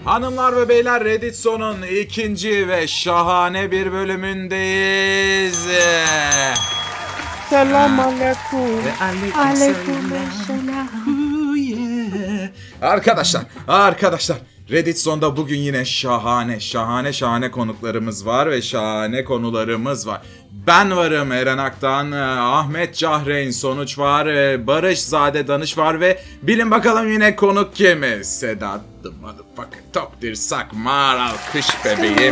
Hanımlar ve beyler, Reddit Son'un ikinci ve şahane bir bölümündeyiz. Selam aleyküm. Aleykümselam. Arkadaşlar, Reddit Son'da bugün yine şahane konuklarımız var ve şahane konularımız var. Ben varım, Eren Aktan, Ahmet Cahreyn Sonuç var, Barış Zade Danış var ve bilin bakalım yine konuk kim? Sedat the motherfucker top dir sakmar, alkış bebeğim.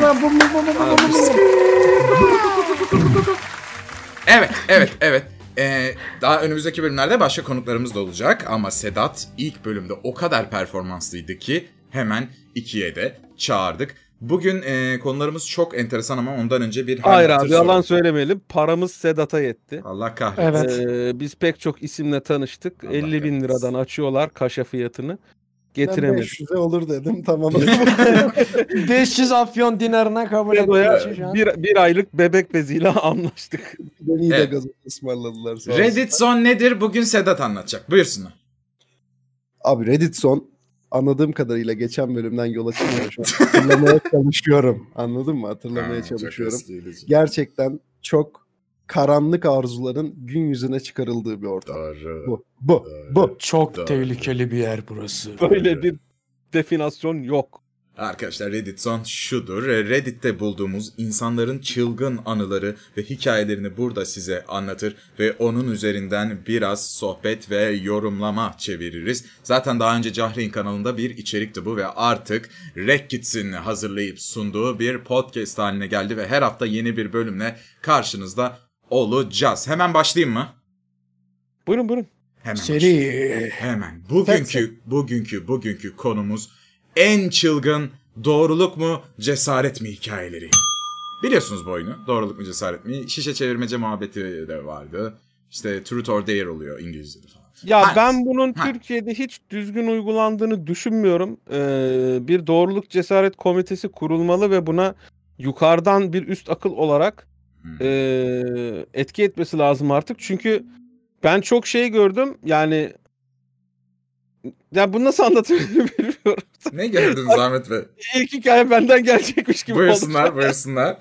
Evet. Daha önümüzdeki bölümlerde başka konuklarımız da olacak ama Sedat ilk bölümde o kadar performanslıydı ki hemen ikiye de çağırdık. Bugün konularımız çok enteresan ama ondan önce bir... Hayır abi, yalan söylemeyelim. Paramız Sedat'a yetti. Allah kahretsin. Evet. Biz pek çok isimle tanıştık. Allah 50 bin liradan açıyorlar kaşe fiyatını. Getiremedik. Ben 500'e olur dedim, tamam. 500 afyon dinarına kabul ettik. Bir aylık bebek beziyle anlaştık. Beni de Evet. gazoz ısmarladılar. Sağ Reddit Son nedir? Bugün Sedat anlatacak. Buyursunlar. Abi Reddit Son, anladığım kadarıyla geçen bölümden yola çıkıyorum şu an. Hatırlamaya çalışıyorum. Anladın mı? Hatırlamaya çalışıyorum. Gerçekten çok karanlık arzuların gün yüzüne çıkarıldığı bir ortam. Doğru. Bu. Çok Doğru. tehlikeli bir yer burası. Böyle bir definasyon yok. Arkadaşlar, Reddit Son şudur. Reddit'te bulduğumuz insanların çılgın anıları ve hikayelerini burada size anlatır ve onun üzerinden biraz sohbet ve yorumlama çeviririz. Zaten daha önce Cahreyn kanalında bir içerikti bu ve artık Reddit'in hazırlayıp sunduğu bir podcast haline geldi ve her hafta yeni bir bölümle karşınızda olacağız. Hemen başlayayım mı? Buyurun. Hemen Seri. başlayayım. Hemen. Bugünkü konumuz en çılgın doğruluk mu cesaret mi hikayeleri. Biliyorsunuz bu oyunu. Doğruluk mu cesaret mi? Şişe çevirmece muhabbeti de vardı. İşte truth or dare oluyor İngilizce'de falan. Ya Hangisi? ben bunun Türkiye'de hiç düzgün uygulandığını düşünmüyorum. Bir doğruluk cesaret komitesi kurulmalı ve buna yukarıdan bir üst akıl olarak etki etmesi lazım artık. Çünkü ben çok şey gördüm. Yani ya bunu nasıl anlatabilirim bilmiyorum. Ne gördünüz Ahmet Bey? İlk hikaye benden gelecekmiş gibi oldu. Buyursunlar.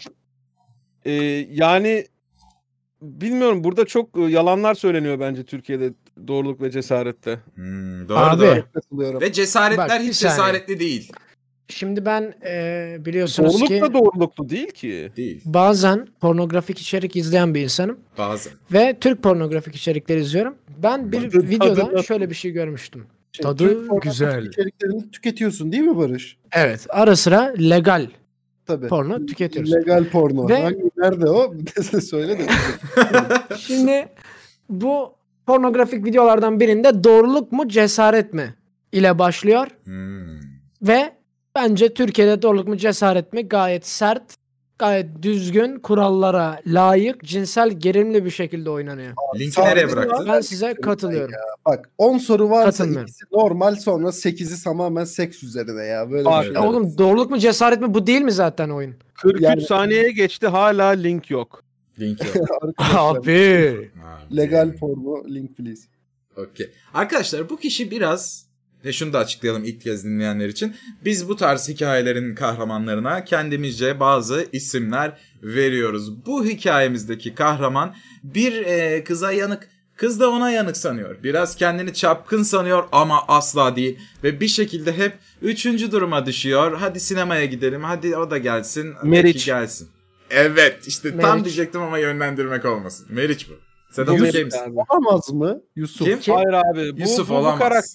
Yani bilmiyorum, burada çok yalanlar söyleniyor bence Türkiye'de doğruluk ve cesarette. Doğru. Abi. Katılıyorum. Ve cesaretler Bak, bir hiç saniye. cesaretli değil. Şimdi ben biliyorsunuz Doğruluk ki da doğruluklu değil ki. Değil. bazen pornografik içerik izleyen bir insanım. Bazen. Ve Türk pornografik içerikleri izliyorum. Ben bir Tadı videoda nasıl? şöyle bir şey görmüştüm. Şey, Tadı Türk pornografik güzel. içeriklerini tüketiyorsun değil mi Barış? Evet, ara sıra legal Tabii. porno tüketiyoruz. Legal porno. Ve- Nerede o? Söyle de. Şimdi bu pornografik videolardan birinde doğruluk mu cesaret mi ile başlıyor ve bence Türkiye'de doğruluk mu cesaret mi gayet sert, gayet düzgün, kurallara layık, cinsel gerilimli bir şekilde oynanıyor. Linki Sağ nereye olun. bıraktın? Ben size katılıyorum. Bak 10 soru varsa Katılmıyorum. ikisi normal, sonra 8'i tamamen seks üzerine ya. Böyle Bak, bir şey. Ya oğlum, doğruluk mu cesaret mi, bu değil mi zaten oyun? 43 Yani- saniyeye geçti, hala link yok. Linki yok. Arkadaşlar, Abi. legal porno link please. Okey. Arkadaşlar, bu kişi biraz, ve şunu da açıklayalım ilk kez dinleyenler için. Biz bu tarz hikayelerin kahramanlarına kendimizce bazı isimler veriyoruz. Bu hikayemizdeki kahraman bir kıza yanık, kız da ona yanık sanıyor. Biraz kendini çapkın sanıyor ama asla değil. Ve bir şekilde hep üçüncü duruma düşüyor. Hadi sinemaya gidelim, hadi o da gelsin. Meriç. Belki gelsin. Evet, işte tam Meriç. diyecektim ama yönlendirmek olmasın. Meriç bu. Sedat Yusuf okey misin? abi. Olamaz mı Yusuf? Kim? Hayır abi. Yusuf Bu olamaz.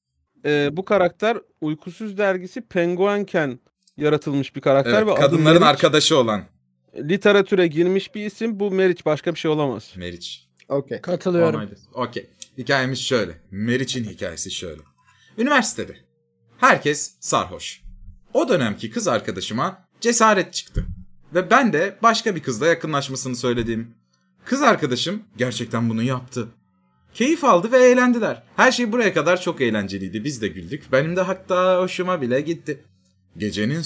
bu karakter Uykusuz dergisi Penguenken yaratılmış bir karakter Evet, ve adı kadınların Meriç. arkadaşı olan Literatüre girmiş bir isim. Bu Meriç, başka bir şey olamaz. Meriç. Okey. Katılıyorum. Okey. Hikayemiz şöyle. Meriç'in hikayesi şöyle. Üniversitede. Herkes sarhoş. O dönemki kız arkadaşıma cesaret çıktı. Ve ben de başka bir kızla yakınlaşmasını söyledim. Kız arkadaşım gerçekten bunu yaptı. Keyif aldı ve eğlendiler. Her şey buraya kadar çok eğlenceliydi. Biz de güldük. Benim de hatta hoşuma bile gitti. Gecenin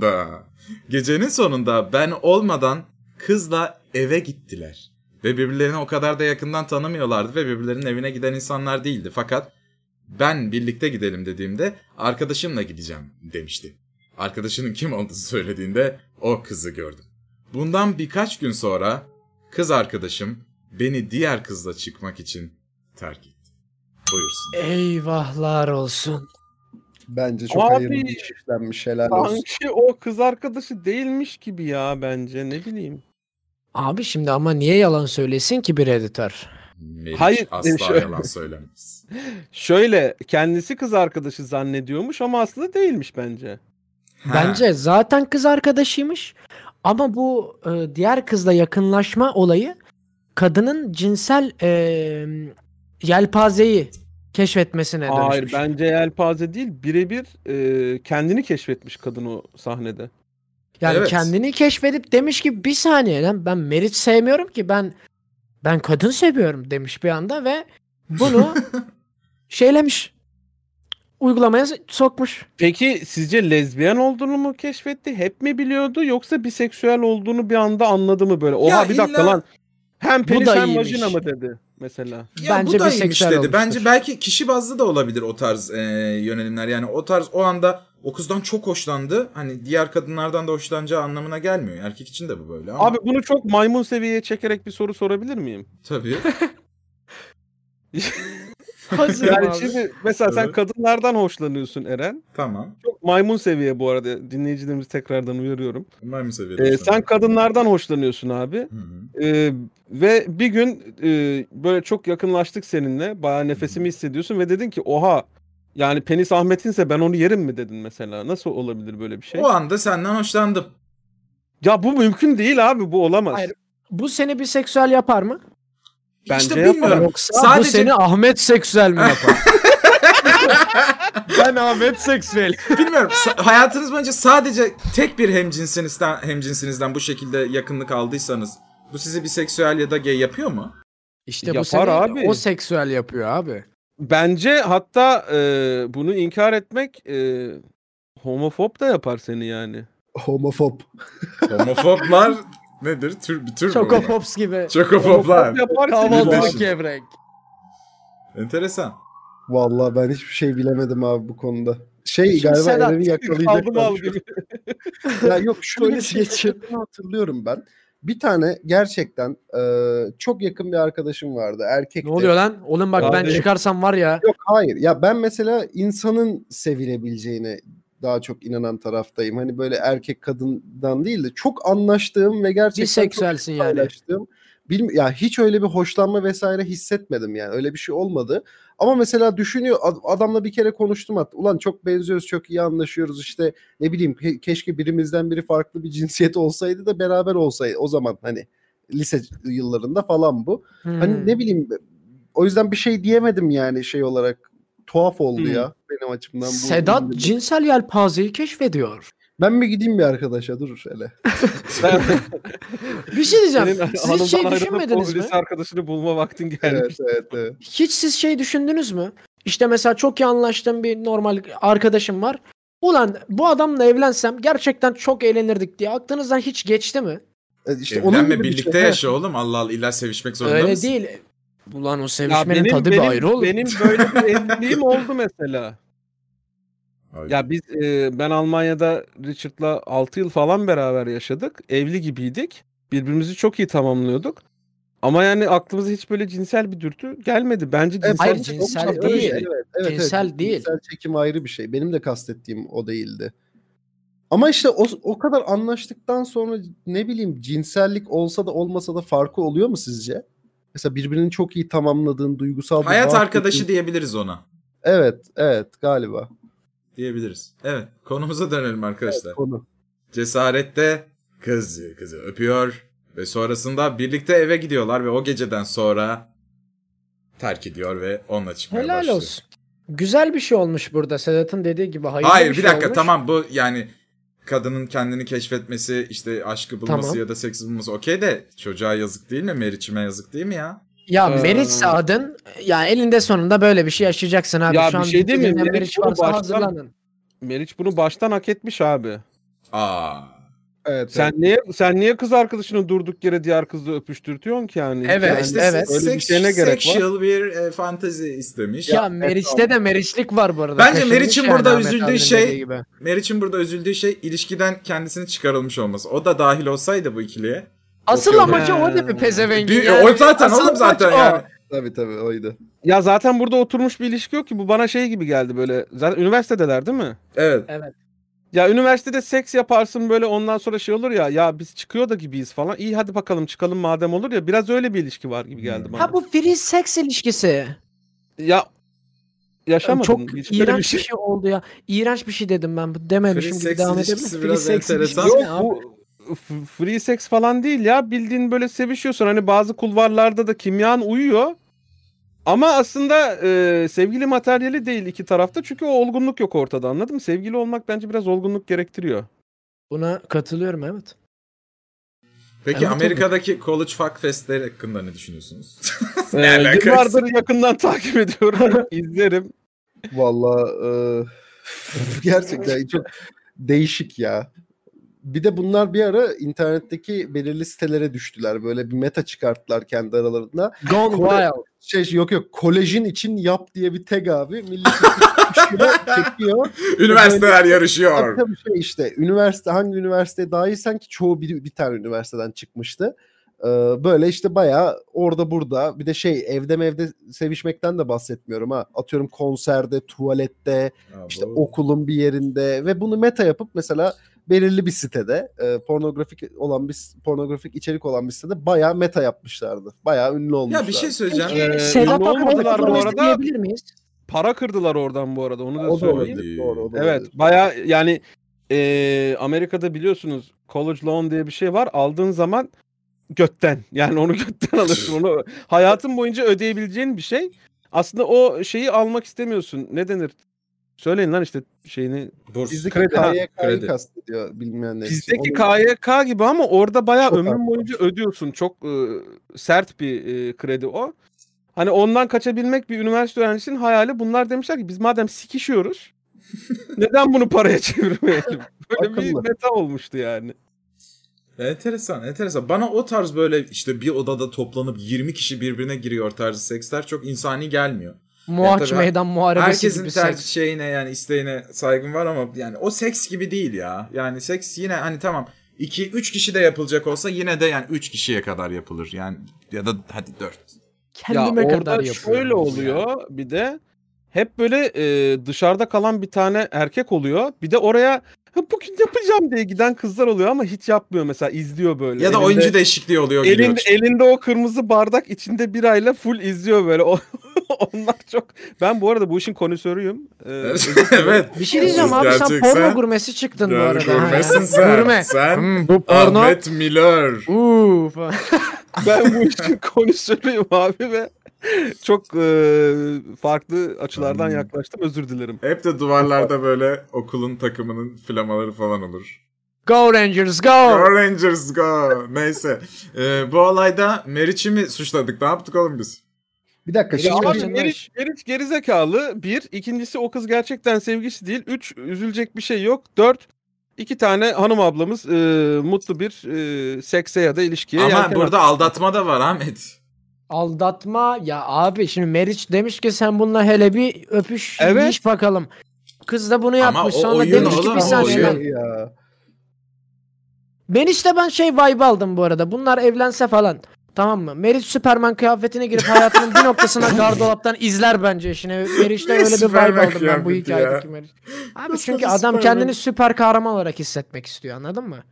sonunda ben olmadan kızla eve gittiler. Ve birbirlerini o kadar da yakından tanımıyorlardı ve birbirlerinin evine giden insanlar değildi. Fakat ben birlikte gidelim dediğimde arkadaşımla gideceğim demişti. Arkadaşının kim olduğunu söylediğinde o kızı gördüm. Bundan birkaç gün sonra kız arkadaşım beni diğer kızla çıkmak için terk etti. Buyursun. Eyvahlar olsun. Bence çok Abi, hayırlı bir iş işlenmiş, helal olsun. Sanki o kız arkadaşı değilmiş gibi ya bence, ne bileyim. Abi şimdi ama niye yalan söylesin ki bir editör? Meriç Hayır, asla şöyle- yalan söylemez. Şöyle, kendisi kız arkadaşı zannediyormuş ama aslında değilmiş bence. Bence zaten kız arkadaşıymış. Ama bu diğer kızla yakınlaşma olayı kadının cinsel yelpazeyi keşfetmesine Hayır, dönüşmüş. bence yelpaze değil, birebir kendini keşfetmiş kadın o sahnede. Yani Evet. kendini keşfedip demiş ki bir saniye lan ben Meriç sevmiyorum ki ben kadın seviyorum demiş bir anda ve bunu şeylemiş. Uygulamaya sokmuş. Peki sizce lezbiyen olduğunu mu keşfetti? Hep mi biliyordu, yoksa biseksüel olduğunu bir anda anladı mı böyle? Oha, Ya bir dakika illa- lan. Hem penis da hem iyiymiş. vajina mı dedi mesela? Ya Bence bu da iyiymiş biseksüel dedi. olmuştur. Bence belki kişi bazlı da olabilir o tarz yönelimler. Yani o tarz o anda o kızdan çok hoşlandı. Hani diğer kadınlardan da hoşlanacağı anlamına gelmiyor. Erkek için de bu böyle ama. Abi bunu çok maymun seviyeye çekerek bir soru sorabilir miyim? Tabii. Hazırım Yani abi. şimdi mesela sen Evet. kadınlardan hoşlanıyorsun Eren. Tamam. Çok maymun seviye bu arada, dinleyicilerimizi tekrardan uyarıyorum. Bunlar mı seviyede? Sen kadınlardan hoşlanıyorsun abi. Hı-hı. Ve bir gün böyle çok yakınlaştık seninle. Bayağı nefesimi hissediyorsun ve dedin ki oha, yani penis Ahmet'inse ben onu yerim mi dedin mesela. Nasıl olabilir böyle bir şey? O anda senden hoşlandım. Ya bu mümkün değil abi, bu olamaz. Hayır. Bu seni biseksüel yapar mı? Bence işte yapar. bilmiyorum. Yoksa Sadece bu seni Ahmet seksüel mi yapar? Ben Ahmet seksüel. bilmiyorum. Hayatınız boyunca sadece tek bir hemcinsinizden bu şekilde yakınlık aldıysanız bu sizi biseksüel ya da gay yapıyor mu? İşte Yapar bu seni abi. o seksüel yapıyor abi. Bence hatta bunu inkar etmek homofob da yapar seni yani. Homofob. Homofoblar nedir? Bir tür mü? Chocopops gibi. Çokofoblar. Homofob yapar seni. Kahvaltılık Birleşin. gevrek. Enteresan. Vallahi ben hiçbir şey bilemedim abi bu konuda. Şey Şimdi galiba Sedat, Eren'i Kaldım yakalayacaklar. al gibi. Ya yok şöyle bir Polis şey geçiyor. hatırlıyorum ben. Bir tane gerçekten çok yakın bir arkadaşım vardı. Erkekti. Ne oluyor lan? Oğlum bak ben Abi. çıkarsam var ya. Yok hayır. Ya ben mesela insanın sevilebileceğine daha çok inanan taraftayım. Hani böyle erkek kadından değil de çok anlaştığım ve gerçekten Biseksüelsin çok yani. paylaştığım. Ya hiç öyle bir hoşlanma vesaire hissetmedim yani. Öyle bir şey olmadı. Ama mesela düşünüyor adamla bir kere konuştum hatta. Ulan çok benziyoruz, çok iyi anlaşıyoruz işte ne bileyim keşke birimizden biri farklı bir cinsiyet olsaydı da beraber olsaydı. O zaman hani lise yıllarında falan bu. Hani ne bileyim o yüzden bir şey diyemedim yani şey olarak. Tuhaf oldu ya benim açımdan. Sedat cinsel yelpazeyi keşfediyor. Ben mi gideyim bir arkadaşa dur hele. Bir şey diyeceğim. Senin Siz hanımdan şey ayrılıp düşünmediniz o mi? lise arkadaşını bulma vaktin gelmiş. Evet. Hiç siz şey düşündünüz mü? İşte mesela çok iyi anlaştığım bir normal arkadaşım var. Ulan bu adamla evlensem gerçekten çok eğlenirdik diye aklınızdan hiç geçti mi? İşte onun Evlenme gibi bir birlikte şey. yaşa oğlum. Allah Allah illa sevişmek zorunda Öyle mısın? değil. Ulan o Ya sevişmenin tadı bir ayrı olur. benim böyle bir evliliğim oldu mesela. Hayır. Ya biz ben Almanya'da Richard'la 6 yıl falan beraber yaşadık. Evli gibiydik. Birbirimizi çok iyi tamamlıyorduk. Ama yani aklımıza hiç böyle cinsel bir dürtü gelmedi. Bence cinsel Hayır, bir şey cinsel olmasa değil. öyle. Evet, Cinsel değil. Cinsel çekim ayrı bir şey. Benim de kastettiğim o değildi. Ama işte o kadar anlaştıktan sonra ne bileyim cinsellik olsa da olmasa da farkı oluyor mu sizce? Mesela birbirini çok iyi tamamladığın duygusal bir Hayat bağ arkadaşı kurduğun- diyebiliriz ona. Evet galiba. Diyebiliriz. Evet. Konumuza dönelim arkadaşlar. Konu. Cesarette kızı öpüyor ve sonrasında birlikte eve gidiyorlar ve o geceden sonra terk ediyor ve onunla çıkmaya Helal başlıyor. olsun. Güzel bir şey olmuş burada. Sedat'ın dediği gibi. Hayır bir şey dakika olmuş. tamam bu yani kadının kendini keşfetmesi işte aşkı bulması Tamam. ya da seksi bulması okey de çocuğa yazık değil mi? Meriç'ime yazık değil mi ya? Ya Ee, Meriç adın ya elinde sonunda böyle bir şey yaşayacaksın abi. Ya Şu bir an şey değil mi? dinleyen Meriç Meriç bunu varsa baştan- hazırlanın. Meriç bunu baştan hak etmiş abi. Aa. Evet, Sen niye kız arkadaşını durduk yere diğer kızla öpüştürtüyorsun ki yani? Evet, yani işte evet. Öyle bir şeye ne gerek var? sexual bir fantezi istemiş. Ya Meriç'te de Meriçlik var bu arada. Bence Kaşınmış Meriç'in yani burada Ahmet üzüldüğü abinin şey- dediği gibi. Meriç'in burada üzüldüğü şey ilişkiden kendisinin çıkarılmış olması. O da dahil olsaydı bu ikiliye. Asıl Bakıyorum. amacı o değil mi pezevengin? O zaten Asıl oğlum zaten amaç o. yani. Tabii oydu. Ya zaten burada oturmuş bir ilişki yok ki. Bu bana şey gibi geldi böyle. Zaten üniversitedeler değil mi? Evet. Evet. Ya üniversitede seks yaparsın böyle ondan sonra şey olur ya biz çıkıyor da gibiyiz falan. İyi hadi bakalım çıkalım madem olur ya. Biraz öyle bir ilişki var gibi geldi bana. Ha bu free sex ilişkisi. Ya yaşamadım. Çok Hiç böyle iğrenç bir şey oldu ya. İğrenç bir şey dedim ben. Bu dememişim Free gibi sex devam ilişkisi edebilir. biraz enteresan. Yok bu free sex falan değil ya. Bildiğin böyle sevişiyorsun. Hani bazı kulvarlarda da kimyan uyuyor. Ama aslında sevgili materyali değil iki tarafta. Çünkü o olgunluk yok ortada, anladın mı? Sevgili olmak bence biraz olgunluk gerektiriyor. Buna katılıyorum evet. Peki Evet, Amerika'daki college fuck festleri hakkında ne düşünüyorsunuz? Ne alakası? Yıllardır yakından takip ediyorum. izlerim. Vallahi gerçekten çok değişik ya. Bir de bunlar bir ara internetteki belirli sitelere düştüler. Böyle bir meta çıkarttılar kendi aralarında. Gone wild. Yok kolajin için yap diye bir tag abi. Millet çekiyor. Üniversiteler yarışıyor. Tabii işte hangi üniversiteye dahilsen ki çoğu bir tane üniversiteden çıkmıştı. Böyle işte bayağı orada burada bir de evde sevişmekten de bahsetmiyorum ha. Atıyorum konserde, tuvalette, işte okulun bir yerinde ve bunu meta yapıp mesela belirli bir sitede pornografik içerik olan bir sitede bayağı meta yapmışlardı. Bayağı ünlü olmuşlar. Ya bir şey söyleyeceğim. Peki Sedat ünlü olmadılar bu Akın'ı arada. diyebilir miyiz? Para kırdılar oradan bu arada. Onu da O da söyleyeyim. olabilir. Doğru, o da Evet olabilir. bayağı yani Amerika'da biliyorsunuz college loan diye bir şey var. Aldığın zaman götten. Yani onu götten alırsın. Onu hayatın boyunca ödeyebileceğin bir şey. Aslında o şeyi almak istemiyorsun. Ne denir? Söyleyin lan işte şeyini. Burs. Bizdeki Kredi, KYK'yı kredi. kastediyor bilmeyenler için. Bizdeki Onun- KYK gibi ama orada bayağı Çok ömrün haklı. boyunca ödüyorsun. Çok sert bir kredi o. Hani ondan kaçabilmek bir üniversite öğrencisinin hayali. Bunlar demişler ki biz madem sikişiyoruz neden bunu paraya çevirmeyelim? Böyle bir Akıllı. meta olmuştu yani. Enteresan. Bana o tarz böyle işte bir odada toplanıp 20 kişi birbirine giriyor tarzı seksler çok insani gelmiyor. Muhaç tabii meydan muharebesi Herkesin gibi tercih seks. şeyine yani isteğine saygım var ama yani o seks gibi değil ya. Yani seks yine hani tamam 2-3 kişi de yapılacak olsa yine de yani 3 kişiye kadar yapılır. Yani ya da hadi 4. Kendime ya kadar orada yapıyorum. şöyle oluyor bir de hep böyle dışarıda kalan bir tane erkek oluyor. Bir de oraya bugün yapacağım diye giden kızlar oluyor ama hiç yapmıyor mesela izliyor böyle. Ya da oyuncu değişikliği oluyor. gidiyor. Elinde o kırmızı bardak içinde birayla full izliyor böyle. Onlar çok. Ben bu arada bu işin konusörüyüm. Evet. Bir şey diyeceğim Siz abi sen gerçeksen- porno gurmesi çıktın bu arada. Gurmesin ha. sen. Gurme. Sen Bu porno. Ahmet Miller. Falan. Ben bu işin konusörüyüm abi ve çok farklı açılardan yaklaştım. Özür dilerim. Hep de duvarlarda böyle okulun takımının flamaları falan olur. Go Rangers go. Go Rangers go. Neyse. Bu olayda Meriç'i mi suçladık? Ne yaptık oğlum biz? Bir dakika Ya şimdi abi kaçınmış. Meriç gerizekalı. 1. İkincisi o kız gerçekten sevgisi değil. 3. Üzülecek bir şey yok. 4. 2 tane hanım ablamız mutlu bir sekse ya da ilişkiye. Ama yelken burada aldatma da var Ahmet. Aldatma ya abi şimdi Meriç demiş ki sen bununla hele bir öpüş Evet. iş bakalım. Kız da bunu yapmış o sonra oyun demiş ki oğlum, bir o saniye oyun. ben. ya. Meriç'te ben vibe aldım bu arada. Bunlar evlense falan. Tamam mı? Meriç Süperman kıyafetine girip hayatının bir noktasına gardolaptan izler bence işini. Meriç'te öyle bir vibe Süperman aldım ben bu kıyafeti ya? hikayedeki Meriç. Abi Nasıl çünkü bir adam Süperman? kendini süper kahraman olarak hissetmek istiyor anladın mı?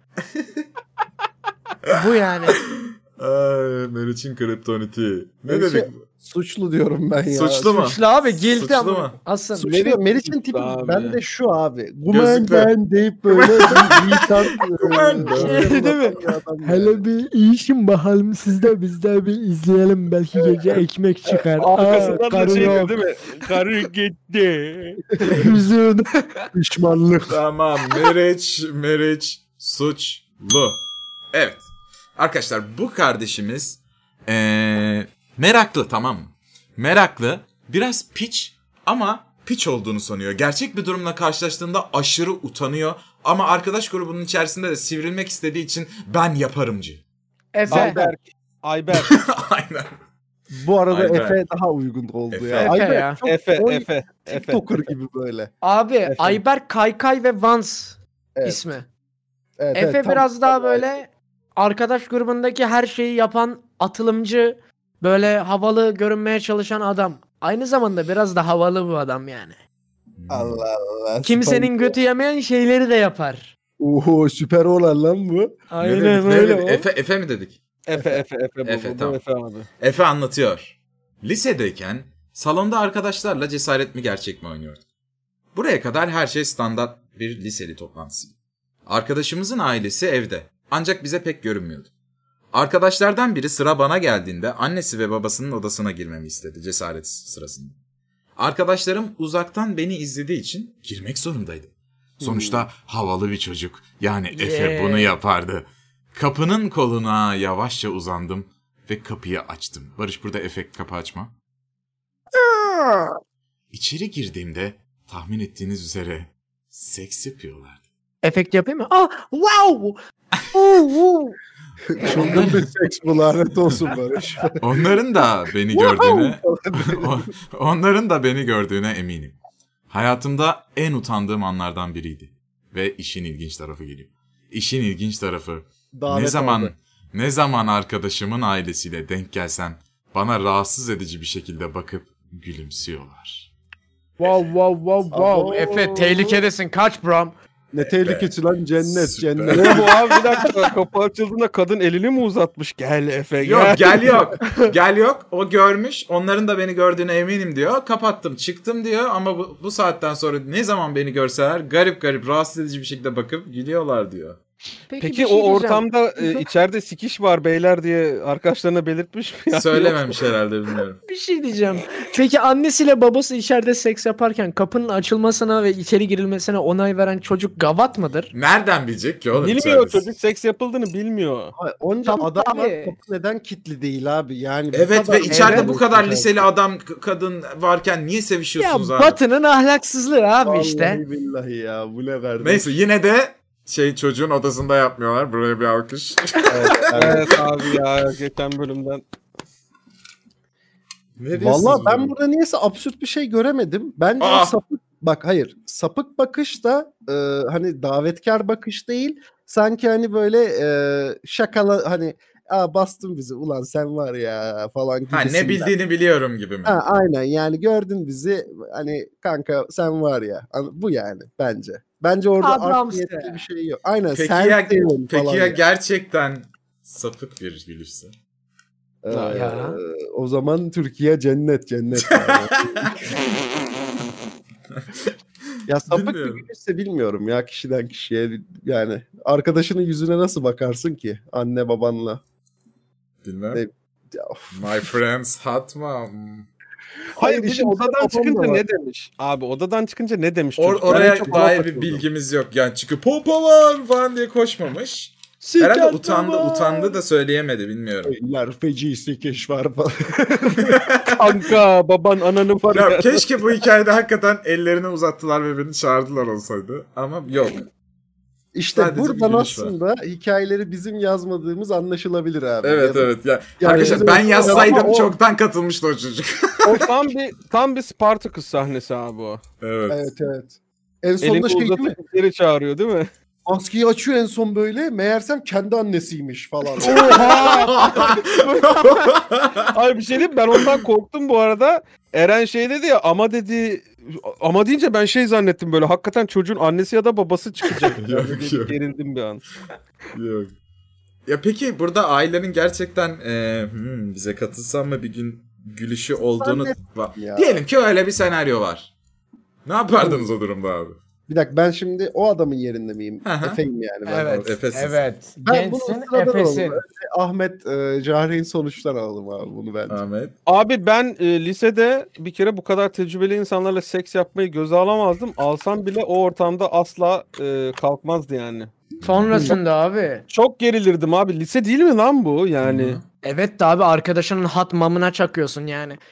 Bu yani. Ay, Meriç'in kriptoniti. Ne Meriç'e dedik? Suçlu diyorum ben ya. Suçlu mu? Suçlu abi guilty Suçlu ama. mu? Asıl. Suçlu. Meriç'in suçlu tipi abi ben ya? de şu abi. Gözlüklü. Gumen deyip böyle Gumen. Değil mi? Hele bir iyişin bakalım siz de biz de bir izleyelim belki gece ekmek çıkar. Arkasından da karı şey diyor yok. değil mi? Karı gitti. Hüzün. Pişmanlık. Tamam. Meriç suçlu. Evet. Arkadaşlar bu kardeşimiz meraklı, tamam mı? Meraklı, biraz piç ama piç olduğunu sanıyor. Gerçek bir durumla karşılaştığında aşırı utanıyor. Ama arkadaş grubunun içerisinde de sivrilmek istediği için ben yaparımcı. Efe. Ayberk. Aynen. Bu arada Ayber. Efe daha uygun oldu Efe. ya. Efe Ayber ya. çok Efe. TikToker gibi böyle. Abi Ayberk, Kaykay ve Vans Evet. ismi. Evet, Efe evet, tam- biraz daha böyle arkadaş grubundaki her şeyi yapan atılımcı, böyle havalı görünmeye çalışan adam. Aynı zamanda biraz da havalı bu adam yani. Allah Allah. Kimsenin götü yemeyen şeyleri de yapar. Oho süper olan lan bu. Ne Aynen dedik, ne öyle. dedik? Efe mi dedik? Efe bu. Efe, Bu tamam. Efe abi. Efe anlatıyor. Lisedeyken salonda arkadaşlarla cesaret mi gerçek mi oynuyorduk. Buraya kadar her şey standart bir liseli toplantısıydı. Arkadaşımızın ailesi evde. Ancak bize pek görünmüyordu. Arkadaşlardan biri sıra bana geldiğinde annesi ve babasının odasına girmemi istedi cesaret sırasında. Arkadaşlarım uzaktan beni izlediği için girmek zorundaydım. Sonuçta havalı bir çocuk. Yani Efe bunu yapardı. Kapının koluna yavaşça uzandım ve kapıyı açtım. Barış burada Efe kapı açma. İçeri girdiğimde tahmin ettiğiniz üzere seks yapıyorlardı. Efekt yapayım mı? Ah, wow! Çılgın bir seks bu lanet olsun Barış. Onların da beni gördüğüne onların da beni gördüğüne eminim. Hayatımda en utandığım anlardan biriydi. Ve işin ilginç tarafı geliyor. İşin ilginç tarafı ne zaman arkadaşımın ailesiyle denk gelsem bana rahatsız edici bir şekilde bakıp gülümsüyorlar. Wow. Efe tehlikedesin. Kaç bro? Ne tehlikesi lan cennet Süper. cennet. Ne bu abi, bir dakika, kapı açıldığında kadın elini mi uzatmış? Gel Efe gel. Yok gel yok. Gel yok. O görmüş. Onların da beni gördüğüne eminim diyor. Kapattım çıktım diyor. Ama bu saatten sonra ne zaman beni görseler garip rahatsız edici bir şekilde bakıp gülüyorlar diyor. Peki bir şey o diyeceğim. ortamda içeride sikiş var beyler diye arkadaşlarına belirtmiş mi? Ya? Söylememiş herhalde bilmiyorum. Bir şey diyeceğim. Peki annesiyle babası içeride seks yaparken kapının açılmasına ve içeri girilmesine onay veren çocuk gavat mıdır? Nereden bilecek ki oğlum? Bilmiyor içeride? çocuk, seks yapıldığını bilmiyor. Onca Tamam adam var, abi. kapı neden kilitli değil abi? Yani bu Evet kadar- ve içeride Evet. bu kadar liseli adam kadın varken niye Ya sevişiyorsunuz abi? Batı'nın ahlaksızlığı abi Vallahi işte. billahi ya bu ne verdi? Neyse yine de çocuğun odasında yapmıyorlar. Buraya bir alkış. Evet abi ya, geçen bölümden. Ne diyorsunuz Vallahi ben bunu? burada niyeyse absürt bir şey göremedim. Bence Aa! sapık bakış da hani davetkar bakış değil. Sanki hani böyle şakalı hani bastın bizi ulan sen var ya falan Ha, gibisinden. ne bildiğini biliyorum gibi mi? Ha, aynen yani gördün bizi hani kanka sen var ya bu yani bence. Bence orada Adam art niyetli sen. bir şey yok. Aynen Peki sen ya, senin peki falan ya yani. gerçekten sapık bir gülüşse? Ya. O zaman Türkiye cennet yani. Ya sapık bir Bilmiyorum. gülüşse bilmiyorum ya kişiden kişiye yani arkadaşının yüzüne nasıl bakarsın ki anne babanla. Bilmem. Ne- Ya, of. My friends hot mom. Hayır, bir de işin odadan babam da çıkınca var. ne demiş? Abi odadan çıkınca ne demiş çocuk? Oraya çok dair rahat bir takıldım. bilgimiz yok. Yani çıkıp popo var falan diye koşmamış. Herhalde utandı da söyleyemedi bilmiyorum. Beyler feci sikiş var falan. Kanka baban ananı var Ya, ya. keşke bu hikayede hakikaten ellerini uzattılar ve beni çağırdılar olsaydı. Ama yok. İşte Sadece bir buradan gülüş var. aslında hikayeleri bizim yazmadığımız anlaşılabilir abi. Evet Ya da- evet. Ya, Yani arkadaşlar bizim- ben yazsaydım Ama o- çoktan katılmıştı o çocuk. O tam bir Spartacus sahnesi abi o. Evet. Evet. En Elini sonunda şey değil mi? uzatıp geri çağırıyor değil mi? Maskeyi açıyor en son böyle. Meğersem kendi annesiymiş falan. Abi bir şey diyeyim, ben ondan korktum bu arada. Eren şey dedi ya, ama dedi, ama deyince ben şey zannettim, böyle hakikaten çocuğun annesi ya da babası çıkacak. Yok, Yani yok. gerildim bir an. Yok. Ya peki burada ailenin gerçekten bize katılsam mı bir gün gülüşü olduğunu... ya. Diyelim ki öyle bir senaryo var. Ne yapardınız o durumda abi? Bir dakika ben şimdi o adamın yerinde miyim? Hı hı. Efeyim yani. Ben Evet. Efesiz. Evet. Ben bunu Gençsin, sıradan Efes'in. alalım. Ahmet Cahre'nin sonuçtan alalım abi bunu bence. Ahmet. Abi ben lisede bir kere bu kadar tecrübeli insanlarla seks yapmayı göze alamazdım. Alsam bile o ortamda asla kalkmazdı yani. Sonrasında abi. Çok gerilirdim abi. Lise değil mi lan bu yani? Hı hı. Evet de abi arkadaşının hat mamına çakıyorsun yani.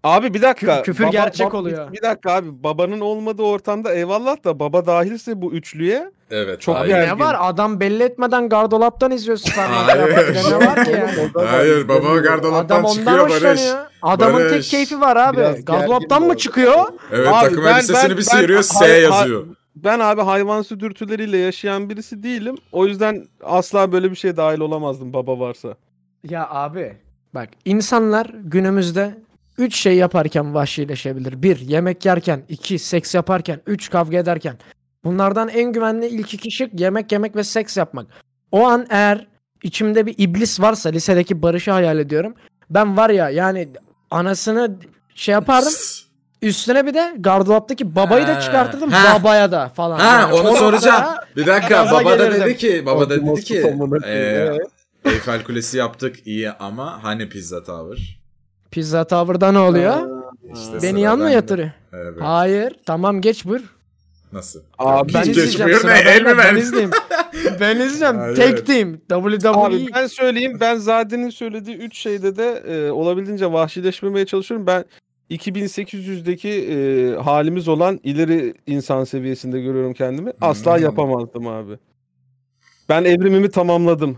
Abi bir dakika. Küfür gerçek oluyor. Bir dakika abi. Babanın olmadığı ortamda eyvallah da baba dahilse bu üçlüye Evet. çok Abi gergin. ne var? Adam belli etmeden gardolaptan izliyor Hayır. Süpermarket. Ne var ki ya? Hayır baba gardolaptan Adam ondan çıkıyor Barış. hoşlanıyor. Adamın Barış. tek keyfi var abi. Biraz Gardolaptan gergin mı bu çıkıyor? Evet Abi takım ben- elbisesini ben- bir ben- sıyırıyor S hay- yazıyor. Ben abi hayvansı dürtüleriyle yaşayan birisi değilim. O yüzden asla böyle bir şeye dahil olamazdım baba varsa. Ya abi bak insanlar günümüzde 3 şey yaparken vahşileşebilir. 1. Yemek yerken. 2. Seks yaparken. 3. Kavga ederken. Bunlardan en güvenli ilk iki şık yemek yemek ve seks yapmak. O an eğer içimde bir iblis varsa lisedeki Barış'ı hayal ediyorum. Ben var ya yani anasını şey yapardım. Üstüne bir de gardolaptaki babayı da Ha, çıkartırdım. ha. Babaya da falan. Ha Yani onu o soracağım. noktaya Bir dakika gaza baba da gelirdim. dedi ki Optimus Prime'ın Eyfel Kulesi yaptık iyi ama hani Pizza Tower? Pizza Tower'da ne oluyor? İşte Beni sıra yan mı bende. yatırıyor? Evet. Hayır. Tamam geç buyur. Nasıl? Abi Ben Geç izleyeceğim. buyur Sıra ne? El bende, mi ben ver? izleyeyim. Ben izleyeceğim. Hayır. Tek team. WWE. Abi ben söyleyeyim. Ben Zade'nin söylediği 3 şeyde de olabildiğince vahşileşmemeye çalışıyorum. Ben 2800'deki halimiz olan ileri insan seviyesinde görüyorum kendimi. Asla yapamazdım abi. Ben evrimimi tamamladım.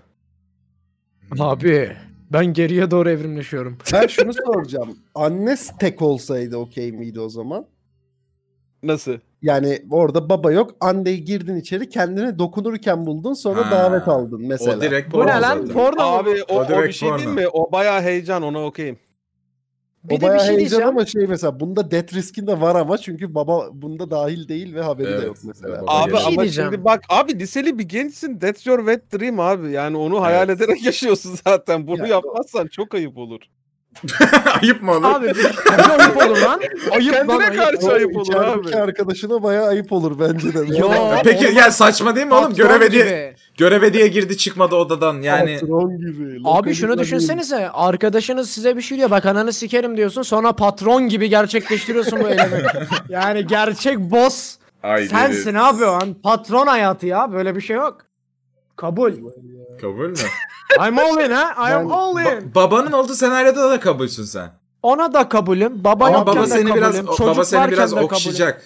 Abi ben geriye doğru evrimleşiyorum. Ben şunu soracağım. Anne tek olsaydı okey miydi o zaman? Nasıl? Yani orada baba yok. Anneyi girdin içeri kendine dokunurken buldun sonra Ha. davet aldın mesela. O direkt Bu porno ne lan? zaten. Porno mu? Abi o bir direkt şey porno. değil mi? O bayağı heyecan, ona okeyim. O Bir de bir bayağı şey heyecan diyeceğim. ama şey mesela bunda death risk'in de var ama çünkü baba bunda dahil değil ve haberi de Evet, yok mesela. baba Abi Bir şey ama diyeceğim. şimdi bak abi liseli bir gençsin. That's your wet dream abi. Yani onu hayal ederek yaşıyorsun zaten. Bunu Ya, yapmazsan çok ayıp olur. Ayıp mı olur? Abi ayıp olur lan. Ayıp lan Kendine ayıp. karşı O ayıp olur içerideki abi. arkadaşına bayağı ayıp olur bence de. Yo, Peki ya saçma değil mi oğlum? Patron gibi. Göreve diye girdi çıkmadı odadan yani. Patron gibi. Abi şunu Lokalizma düşünsenize. Arkadaşınız size bir şey diyor. Bak ananı sikerim diyorsun. Sonra patron gibi gerçekleştiriyorsun bu eylemi. Yani gerçek boss Ay sensin dedi. abi o an. Patron hayatı ya. Böyle bir şey yok. Kabul. Kabul mü? I'm all in ha. I am Ben- all in. Babanın olduğu senaryoda da kabulsün sen. Ona da kabulüm. Baba Ama yokken baba de seni kabulüm. biraz Çocuk baba seni varken biraz de kabulüm. okşayacak.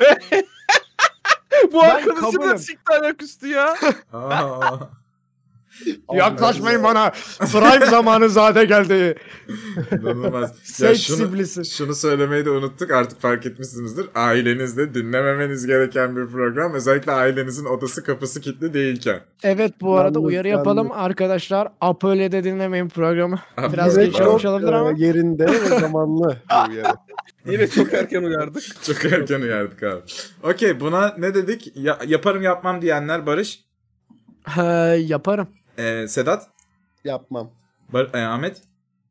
Bu Ben arkadaşı da kabulüm. sikti ayaküstü ya. Aa. Yaklaşmayın bana. Prime zamanı zade geldi. İnanılmaz. Ya Seks şunu, iblisi. şunu söylemeyi de unuttuk. Artık fark etmişsinizdir. Ailenizde dinlememeniz gereken bir program. Özellikle ailenizin odası kapısı kilitli değilken. Evet bu arada Yalnız- uyarı yapalım arkadaşlar. Apollo'da dinlemeyin programı. Biraz Ve geç çok olmuş olabilir ama. yerinde ve zamanlı. bu yani. Yine çok erken uyardık. Çok erken uyardık abi. Okey buna ne dedik? Yaparım yapmam diyenler Barış. Yaparım. Sedat. Yapmam. Ahmet.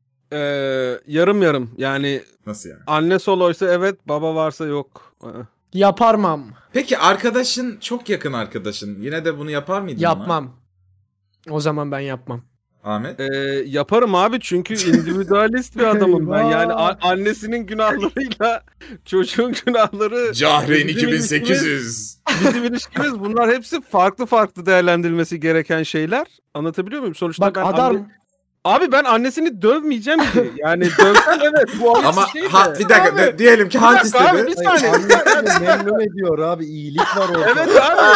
Yarım yarım. Yani Nasıl yani? anne soloysa evet, baba varsa yok. Yaparmam. Peki arkadaşın çok yakın arkadaşın. Yine de bunu yapar mıydın ona? Yapmam. O zaman ben yapmam. Ahmet. Yaparım abi çünkü individualist bir adamım ben. Yani annesinin günahlarıyla çocuğun günahları, Cahreyn bizim 2800. bizim ilişkimiz, bunlar hepsi farklı farklı değerlendirilmesi gereken şeyler. Anlatabiliyor muyum? Sonuçta Bak ben adam abi ben annesini dövmeyeceğim ki. Yani dövsem evet bu ayrı Ama şey de. bir dakika Abi, diyelim ki halt dakika abi, istedi. bir saniye. Annesini memnun ediyor abi. İyilik var orada. Evet abi.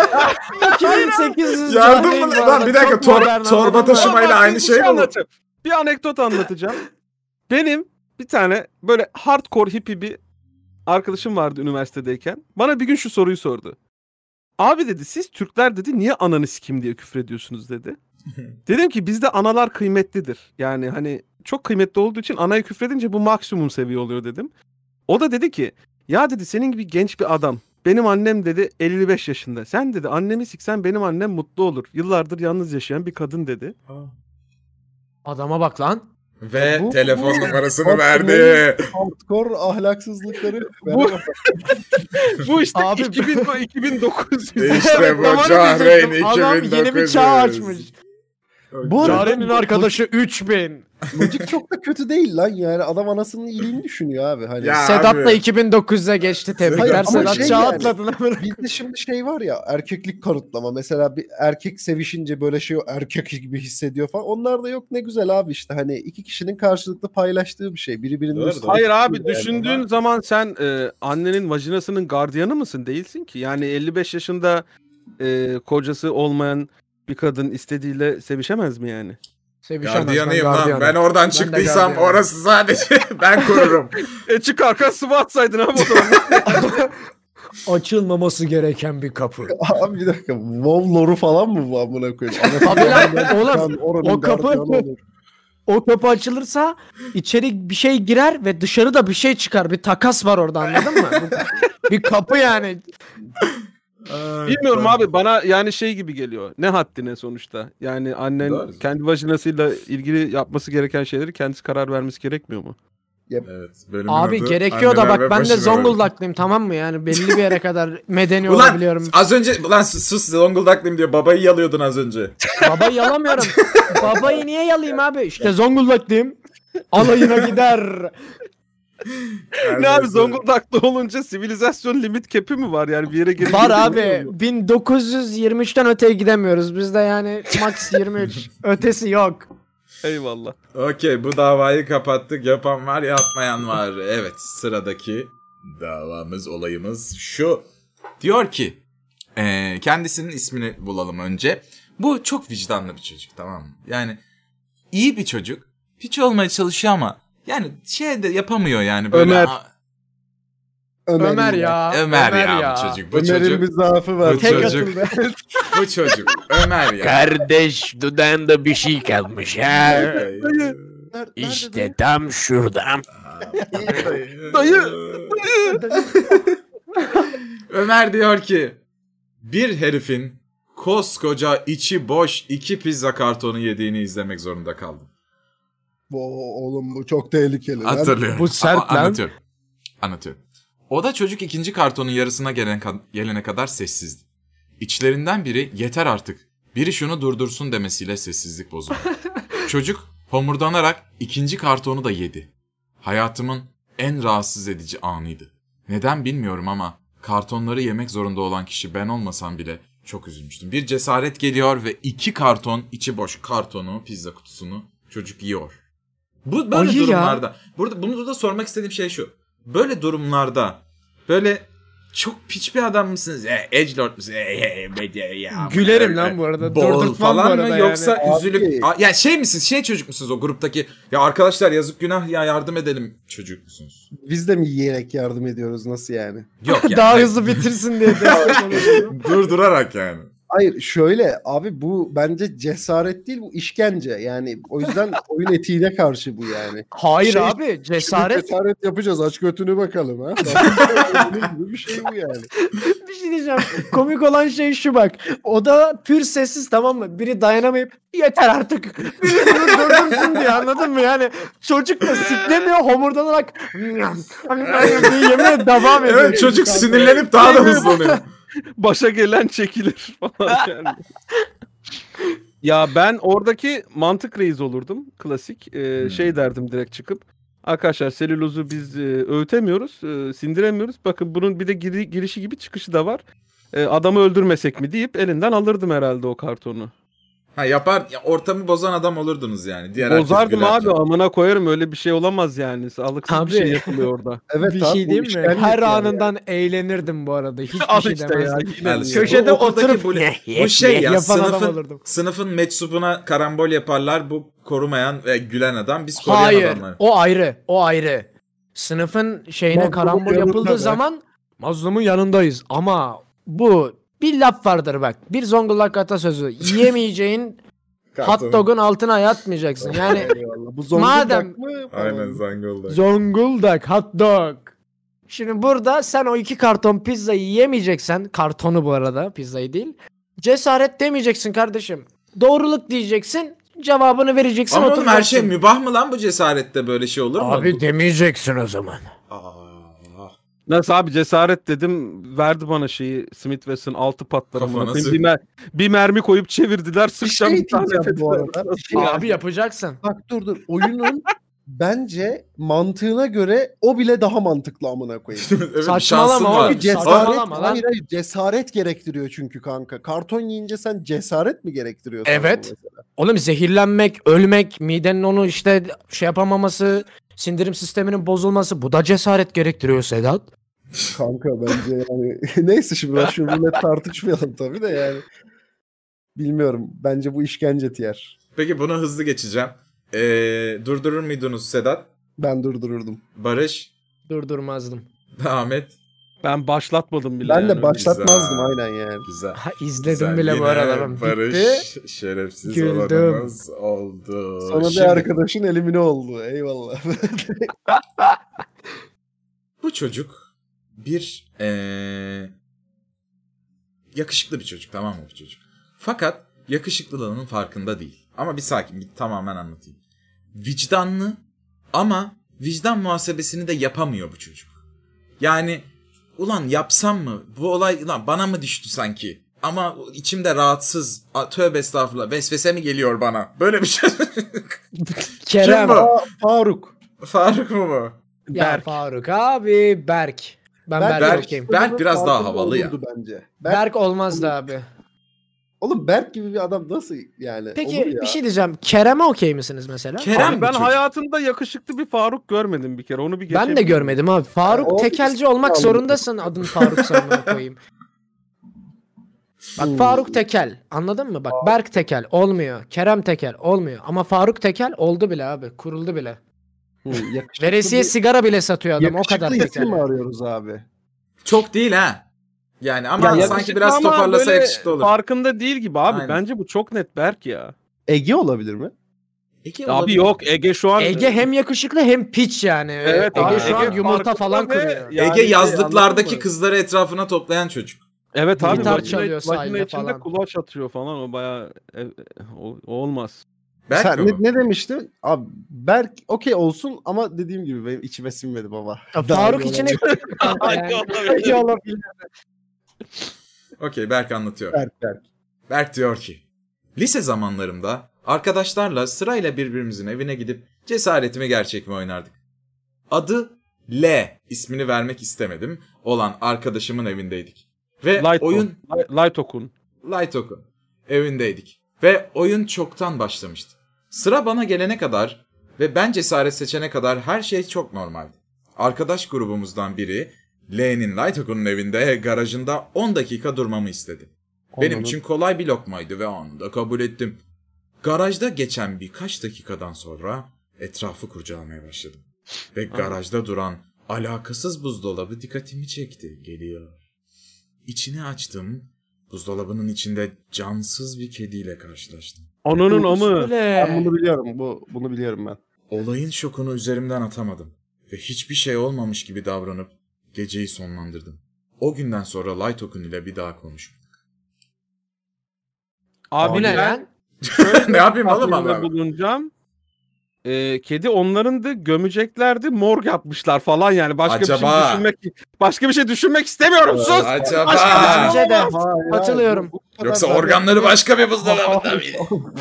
2800 Yardım cahil mı? bu Lan arada. bir dakika, Çok modern torba anladın mı? taşımayla Bak, aynı bir şey mi bu? anlatacağım. Bir anekdot anlatacağım. Benim bir tane böyle hardcore hippie bir arkadaşım vardı üniversitedeyken. Bana bir gün şu soruyu sordu. Abi dedi, siz Türkler dedi niye ananı sikim diye küfür ediyorsunuz dedi. Dedim ki bizde analar kıymetlidir. Yani hani çok kıymetli olduğu için anaya küfredince bu maksimum seviye oluyor dedim. O da dedi ki ya dedi senin gibi genç bir adam. Benim annem dedi 55 yaşında. Sen dedi annemi siksen benim annem mutlu olur. Yıllardır yalnız yaşayan bir kadın dedi. Adama bak lan. Ve Bu- telefon numarasını Bak, verdi. Hardcore ahlaksızlıkları. Bu işte Abi- 2900. İşte bu Zamanı Cahreyn diyecektim. Adam yeni bir 2900. çağ açmış. Bu arada Yaren'in arkadaşı 3000. Logic çok da kötü değil lan yani adam anasının iyiliğini düşünüyor abi. Hani. Ya Sedat da abi. 2900'e geçti. Tebrikler Hayır, ama Sedat. şey Çağ yani- atladın. Bizde şimdi şey var ya erkeklik kanıtlama. Mesela bir erkek sevişince böyle şey erkek gibi hissediyor falan. Onlar da yok ne güzel abi işte hani iki kişinin karşılıklı paylaştığı bir şey. Biri birinin Doğru, üstüne doğru. Hayır abi yani. düşündüğün ama- zaman sen annenin vajinasının gardiyanı mısın? Değilsin ki. Yani 55 yaşında kocası olmayan bir kadın istediğiyle sevişemez mi yani? Sevişemez, Gardiyanıyım ben lan. gardiyanım. Ben oradan de çıktıysam gardiyanım. orası sadece ben korurum. Çıkarken sıvı atsaydın abi o zaman. Açılmaması gereken bir kapı. Abi bir dakika WoW lore'u falan mı bu amına koyayım? Tabii lan, oğlum, Oranın o kapı- gardiyanı olur. O kapı açılırsa içeri bir şey girer ve dışarıda bir şey çıkar. Bir takas var orada, anladın mı? Bir kapı yani. Bilmiyorum abi bana yani şey gibi geliyor. Ne haddine sonuçta. Yani annen Doğru. kendi vajinasıyla ilgili yapması gereken şeyleri kendisi karar vermesi gerekmiyor mu? Evet, bölümün Abi adı gerekiyor da Anneler ve bak ben de Başına Zonguldaklıyım, tamam mı? Yani belli bir yere kadar medeni Ulan olabiliyorum. az önce ulan sus Zonguldaklıyım diyor. Babayı yalıyordun az önce. Babayı yalamıyorum. Babayı niye yalayayım abi? İşte Zonguldaklıyım. Alayına gider. Ne abi Zonguldak'ta olunca sivilizasyon limit cap'i mi var yani bir yere gelip Var abi. 1923'ten öteye gidemiyoruz. Bizde yani max 23. Ötesi yok. Eyvallah. Okey, bu davayı kapattık. Yapan var, yapmayan var. Evet, sıradaki davamız, olayımız şu. Diyor ki kendisinin ismini bulalım önce. Bu çok vicdanlı bir çocuk, tamam mı? Yani iyi bir çocuk. Hiç olmaya çalışıyor ama yani şey de yapamıyor yani böyle. Ömer. Ömer ya. Ömer ya bu çocuk. Bu Ömer'in çocuk. bir zaafı var. Bu Tek çocuk. atıldı. Bu çocuk. Ömer ya. Kardeş dudağında bir şey kalmış ha. Nerede İşte tam şurada. Dayı. Ömer diyor ki bir herifin koskoca içi boş 2 pizza kartonu yediğini izlemek zorunda kaldım. Oğlum bu çok tehlikeli. lan. Hatırlıyorum. Bu sert lan. Anlatıyorum. O da çocuk ikinci kartonun yarısına gelene kadar sessizdi. İçlerinden biri yeter artık, biri şunu durdursun demesiyle sessizlik bozuldu. Çocuk homurdanarak ikinci kartonu da yedi. Hayatımın en rahatsız edici anıydı. Neden bilmiyorum ama kartonları yemek zorunda olan kişi ben olmasam bile çok üzülmüştüm. Bir cesaret geliyor ve 2 karton içi boş kartonu, pizza kutusunu çocuk yiyor. Bu böyle Ayı ya. durumlarda. Burada sormak istediğim şey şu. Böyle durumlarda böyle çok piç bir adam mısınız? Edgelord musunuz? Gülerim lan bu arada. Bol Durdurtmam bu falan arada mı yani. yoksa Abi. üzülüp yani şey misiniz? Şey çocuk musunuz o gruptaki? Ya arkadaşlar yazık günah ya yardım edelim çocuk musunuz? Biz de mi yiyerek yardım ediyoruz nasıl yani? Yok yani. Daha hızlı bitirsin diye destek oluyorum. Durdurarak yani. Hayır şöyle abi bu bence cesaret değil bu işkence yani o yüzden oyun etiğine karşı bu yani. Hayır Şey- abi, cesaret. Cesaret yapacağız aç götünü bakalım ha. Gibi bir şey bu yani. Bir şey diyeceğim. Komik olan şey şu bak. O da pür sessiz, tamam mı? Biri dayanamayıp yeter artık. Biri durdursun diye, anladın mı? Yani çocuk da siklemiyor, homurdanarak diye yemeğe devam ediyor. Evet çocuk sinirlenip daha da hızlanıyor. Başa gelen çekilir falan yani. Ya ben oradaki mantık reis olurdum. Klasik. Şey derdim direkt çıkıp. Arkadaşlar selülozu biz öğütemiyoruz. Sindiremiyoruz. Bakın bunun bir de girişi gibi çıkışı da var. Adamı öldürmesek mi deyip elinden alırdım herhalde o kartonu. Ha yapar ya, ortamı bozan adam olurdunuz yani. Diğer herkes Bozardım gülerken. abi, amına koyarım, öyle bir şey olamaz yani. Sağlıksız Abi. bir şey yapılıyor orada. Evet Bir abi, şey bu diyeyim mi? işkence Her yani. anından eğlenirdim bu arada. Hiçbir Al şey işte demezdim. ya. Yine Yani mi? Köşede oradaki oturup bu şey ya yapan adam sınıfın, olurdum. sınıfın meczubuna karambol yaparlar. Bu korumayan ve gülen adam. Biz koruyan Hayır, adamlar. o ayrı, o ayrı. Sınıfın şeyine Mazlumun karambol yanında yapıldığı be. zaman mazlumun yanındayız. Ama bu bir laf vardır bak. Bir Zonguldak atasözü. Yiyemeyeceğin hot dog'un altına yatmayacaksın. Yani Eyvallah. Bu Zonguldak madem- mı? Aynen Zonguldak. Zonguldak hot dog. Şimdi burada sen o 2 karton pizzayı yiyemeyeceksen, kartonu bu arada, pizzayı değil. Cesaret demeyeceksin kardeşim. Doğruluk diyeceksin. Cevabını vereceksin. Ama oğlum her oturacaksın. şey mübah mı lan bu cesarette böyle şey olur mu? Abi demeyeceksin o zaman. Aa. Nasıl abi, cesaret dedim, verdi bana şeyi Smith Wesson 6 patlar. Kafana Bir mermi koyup çevirdiler. Bir Sıkacağım şey bir tane diyeceğim bu dediler. arada. Bir şey Abi yapacaksın. Bak dur. Oyunun bence mantığına göre o bile daha mantıklı amına koyayım. Evet, Saçmalama şansın var. oğlum. Cesaret, Saçmalama lan. hayır cesaret gerektiriyor çünkü kanka. Karton yiyince sen cesaret mi gerektiriyorsun? Evet. mesela? Oğlum zehirlenmek, ölmek, midenin onu işte şey yapamaması, sindirim sisteminin bozulması, bu da cesaret gerektiriyor Sedat. Kanka bence yani neyse şimdi ben şu millet tartışmayalım tabii de yani. Bilmiyorum. Bence bu işkence tiyer. Peki bunu hızlı geçeceğim. Durdurur muydunuz Sedat? Ben durdururdum. Barış? Durdurmazdım. Ahmet? Ben başlatmadım bile. Ben de yani. başlatmazdım Güzel. aynen yani. Güzel. Ha, izledim Güzel. bile bu Yine arada. Ben. Barış Bitti. şerefsiz Güldüm. olanımız oldu. Sonra Şimdi bir arkadaşın elimine oldu. Eyvallah. bu çocuk bir yakışıklı bir çocuk, tamam mı bu çocuk? Fakat yakışıklılığının farkında değil. Ama bir sakin, bir tamamen anlatayım. Vicdanlı ama vicdan muhasebesini de yapamıyor bu çocuk. Yani ulan yapsam mı? Bu olay ulan bana mı düştü sanki? Ama içimde rahatsız. Tövbe estağfurullah. Vesvese mi geliyor bana? Böyle bir şey. Kerem. Kim bu? Faruk. Faruk mu bu? Ya Berk. Faruk abi Berk. Ben Berk okeyim. Berk biraz daha havalı ya. Olurdu bence. Berk olmazdı abi. Oğlum Berk gibi bir adam nasıl yani? Olur Peki ya. bir şey diyeceğim. Kerem'e okey misiniz mesela? Kerem Abi ben bir çocuk. hayatımda yakışıklı bir Faruk görmedim bir kere. Onu bir geçelim. Ben de görmedim abi. Faruk o tekelci olmak zorundasın adın Faruk sanmaya koyayım. Bak Faruk Tekel. Anladın mı? Bak Berk Tekel olmuyor. Kerem Tekel olmuyor. Ama Faruk Tekel oldu bile abi. Kuruldu bile. Yakışıklı Veresiye bir- sigara bile satıyor adam. O kadar yakışıklı isim Tekel. mi arıyoruz abi? Çok değil ha. Yani ama sanki yakışıklı biraz ama toparlasa böyle yakışıklı olur. Farkında değil gibi abi. Aynen. Bence bu çok net Berk ya. Ege olabilir mi? Ege Abi olabilir. yok, Ege şu an... Ege hem yakışıklı hem piç yani. Evet Ege abi, şu an Ege yumurta farkında falan ve kırıyor. yani Ege yazlıklardaki anladın mı? kızları etrafına toplayan çocuk. Evet abi, Gitar vagina- çalıyor vagina sahilde içinde falan. kulaç atıyor falan, o bayağı o olmaz. Berk Sen mi bu? ne demiştin? Abi Berk okey olsun ama dediğim gibi benim içime sinmedi baba. Ya Daha Faruk iyi içine olabilir. Ege olabilir. Okey, Berk anlatıyor. Berk. Berk diyor ki, lise zamanlarımda arkadaşlarla sırayla birbirimizin evine gidip cesaret mi gerçek mi oynardık. Adı L, ismini vermek istemedim, olan arkadaşımın evindeydik. Ve oyun Lightokun. Lightok'un evindeydik. Ve oyun çoktan başlamıştı. Sıra bana gelene kadar ve ben cesaret seçene kadar her şey çok normaldi. Arkadaş grubumuzdan biri L'nin Lightok'un evinde garajında 10 dakika durmamı istedi. Benim için kolay bir lokmaydı ve anında kabul ettim. Garajda geçen birkaç dakikadan sonra etrafı kurcalamaya başladım. Ve garajda duran alakasız buzdolabı dikkatimi çekti. Geliyor. İçini açtım. Buzdolabının içinde cansız bir kediyle karşılaştım. Ananın amı. Ben bunu biliyorum. Bunu biliyorum ben. Olayın şokunu üzerimden atamadım. Ve hiçbir şey olmamış gibi davranıp geceyi sonlandırdım. O günden sonra Lightokun ile bir daha konuşmadım. Abi Bu ne ben lan? Ne yapayım oğlum tahminde Allah'ım? bulunacağım. Kedi onların da gömeceklerdi, morg yapmışlar falan yani. Acaba? Başka bir şey düşünmek istemiyorum, sus. Acaba? Bence de. Hayır, Katılıyorum. bu kadar Yoksa zaten- organları başka bir buzdolabında mıydı?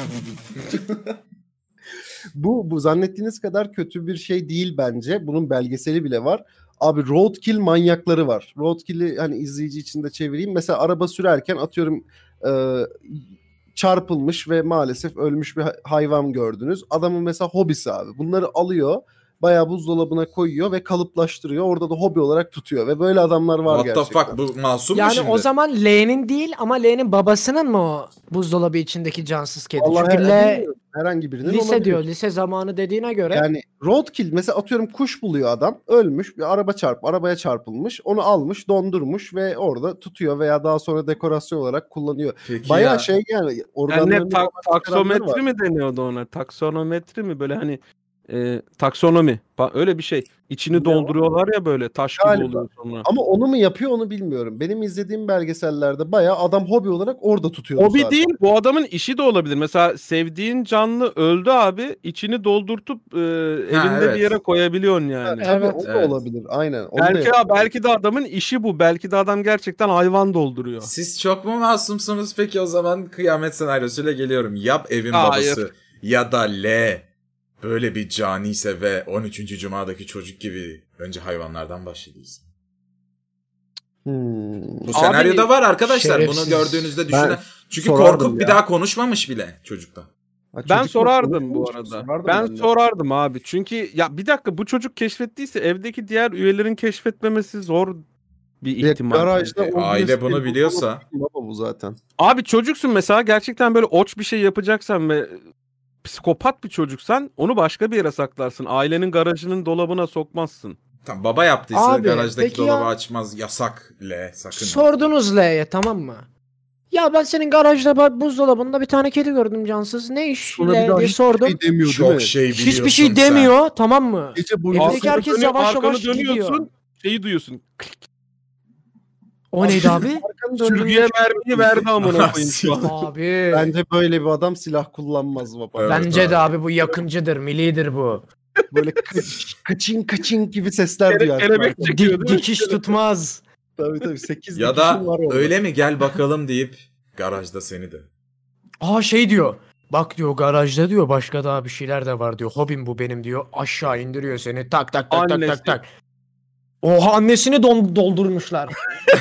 Bu zannettiğiniz kadar kötü bir şey değil bence. Bunun belgeseli bile var. Abi roadkill manyakları var. Roadkill'i hani izleyici için de çevireyim. Mesela araba sürerken atıyorum çarpılmış ve maalesef ölmüş bir hayvan gördünüz. Adamın mesela hobisi abi. Bunları alıyor, bayağı buzdolabına koyuyor ve kalıplaştırıyor. Orada da hobi olarak tutuyor ve böyle adamlar var What the gerçekten. fuck, bu masum mu Yani şimdi? o zaman L'nin değil ama L'nin babasının mı o buzdolabı içindeki cansız kedi? Vallahi Çünkü L bilmiyorum. Herhangi birinin lise olabilir. diyor. Lise zamanı dediğine göre. Yani roadkill mesela atıyorum kuş buluyor adam, ölmüş, bir arabaya çarpılmış, onu almış, dondurmuş ve orada tutuyor veya daha sonra dekorasyon olarak kullanıyor. Peki Bayağı ya. şey yani Yani organlarını taksometri var. mi deniyordu ona? Taksonometri mi? Böyle hani Taksonomi. Öyle bir şey. İçini dolduruyorlar ya böyle taş gibi Galiba. oluyor sonra. Ama onu mu yapıyor onu bilmiyorum. Benim izlediğim belgesellerde bayağı adam hobi olarak orada tutuyor. Hobi değil, bu adamın işi de olabilir. Mesela sevdiğin canlı öldü abi, içini doldurtup evinde evet. bir yere koyabiliyorsun yani. Evet, o da evet. olabilir. Aynen. Onu da Belki de adamın işi bu. Belki de adam gerçekten hayvan dolduruyor. Siz çok mu masumsunuz peki o zaman kıyamet senaryosuyla geliyorum. Yap evin Hayır. babası ya da L böyle bir caniyse ve 13. Cuma'daki çocuk gibi önce hayvanlardan başladıysa. Bu senaryoda var arkadaşlar. şerefsiz. Bunu gördüğünüzde düşünün. Çünkü sorardım korkup bir ya. daha konuşmamış bile çocukta. Ben sorardım bu arada. Ben sorardım abi. Çünkü ya bir dakika, bu çocuk keşfettiyse evdeki diğer üyelerin keşfetmemesi zor bir ihtimal. Garajda Aile bunu biliyorsa. Baba bu zaten. Abi çocuksun mesela, gerçekten böyle oç bir şey yapacaksan ve psikopat bir çocuksan onu başka bir yere saklarsın. Ailenin garajının dolabına sokmazsın. Tamam, baba yaptıysa Abi, garajdaki peki dolabı ya- açmaz. Yasak L sakın. Sordunuz L'ye, tamam mı? Ya ben senin garajda buzdolabında bir tane kedi gördüm cansız. Ne iş Buna bir L daha diye hiçbir sordum. şey demiyor değil Çok mi? şey biliyorsun Hiçbir şey sen. demiyor, tamam mı? Gece boyu Evdeki herkes yavaş yavaş gidiyor. dönüyorsun, şeyi duyuyorsun. O neydi abi? Sürgüye mermiyi verdi amına koyayım şu an. Abi. Bence böyle bir adam silah kullanmaz baba. Evet. Bence de abi bu yakıncıdır, millidir bu. Böyle kaçın kaçın gibi sesler duyar. Kelebek çekiyor değil mi? Dikiş tutmaz. Tabii 8 Ya da öyle mi gel bakalım deyip garajda seni de. Aa şey diyor. Bak diyor, garajda diyor başka daha bir şeyler de var diyor. Hobim bu benim diyor. Aşağı indiriyor seni. Tak tak tak tak Annesi. tak tak. Oha, annesini doldurmuşlar.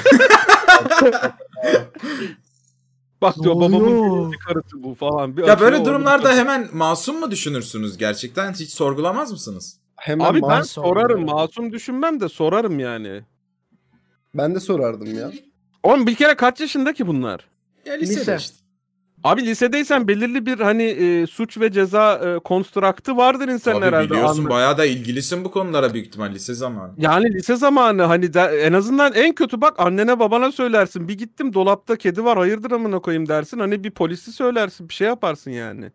Bak diyor, Ne babamın oluyor? birinci karısı bu falan. Bir Ya açıyor, böyle orada durumlarda bir- hemen masum mu düşünürsünüz gerçekten? Hiç sorgulamaz mısınız? Hemen Abi ben masum sorarım, oluyor. masum düşünmem de sorarım yani. ben de sorardım ya. Oğlum bir kere kaç yaşında ki bunlar? Ya lisede Lise. işte. Abi lisedeysen belirli bir hani suç ve ceza konstraktı vardır insanın Abi herhalde. biliyorsun bayağı da ilgilisin bu konulara büyük ihtimal lise zamanı. Yani lise zamanı hani en azından en kötü bak annene babana söylersin. Bir gittim dolapta kedi var, hayırdır amına koyayım dersin. Hani bir polisi söylersin, bir şey yaparsın yani.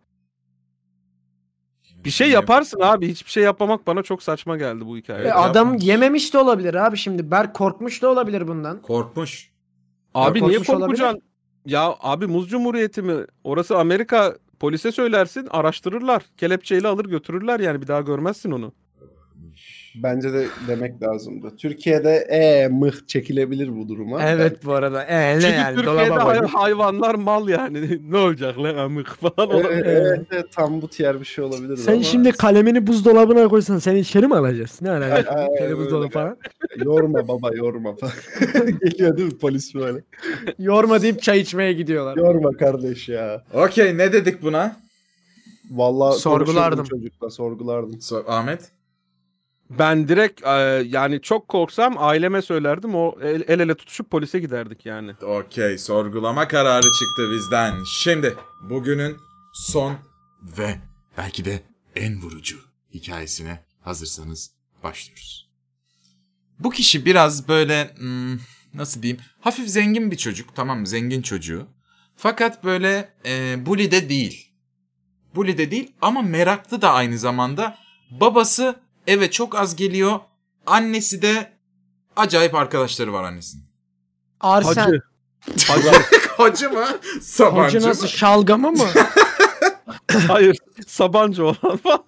Bir şey yaparsın abi. Hiçbir şey yapmamak bana çok saçma geldi bu hikaye. Evet, Adam yapmış. yememiş de olabilir abi şimdi. Berk korkmuş da olabilir bundan. Korkmuş. Abi niye korkmuş olabilir. korkacaksın? Ya abi Muz Cumhuriyeti mi? Orası Amerika. Polise söylersin, araştırırlar. Kelepçeyle alır götürürler yani, bir daha görmezsin onu. Bence de demek lazımdı. Türkiye'de mıh çekilebilir bu duruma. Evet bu arada. Ne Çünkü yani, Türkiye'de dolaba koyduk. hayvanlar mal yani. Ne olacak lan amık falan Evet, olabilir. evet, tam bu tiyer bir şey olabilir. Sen ama şimdi kalemini buzdolabına koysan seni içeri mi alacağız? Ne alakası? Ay, Kedi öyle buzdolabı galiba. falan. yorma baba yorma falan. Geliyor değil mi polis böyle? Yorma deyip çay içmeye gidiyorlar. Yorma kardeş ya. Okey, ne dedik buna? Vallahi Sorgulardım. konuşurdum çocukla sorgulardım. Ahmet? Ben direkt yani çok korksam aileme söylerdim. O el ele tutuşup polise giderdik yani. Okey, sorgulama kararı çıktı bizden. Şimdi bugünün son ve belki de en vurucu hikayesine hazırsanız başlıyoruz. Bu kişi biraz böyle nasıl diyeyim, hafif zengin bir çocuk, tamam mı, zengin çocuğu. Fakat böyle bully de değil. Bully de değil ama meraklı da aynı zamanda. Babası eve çok az geliyor. Annesi de acayip arkadaşları var annesinin. Arsen. Hacı. Hacı mı? Sabancı Hacı mı? nasıl, şalgamı mı? Hayır. Sabancı olan falan.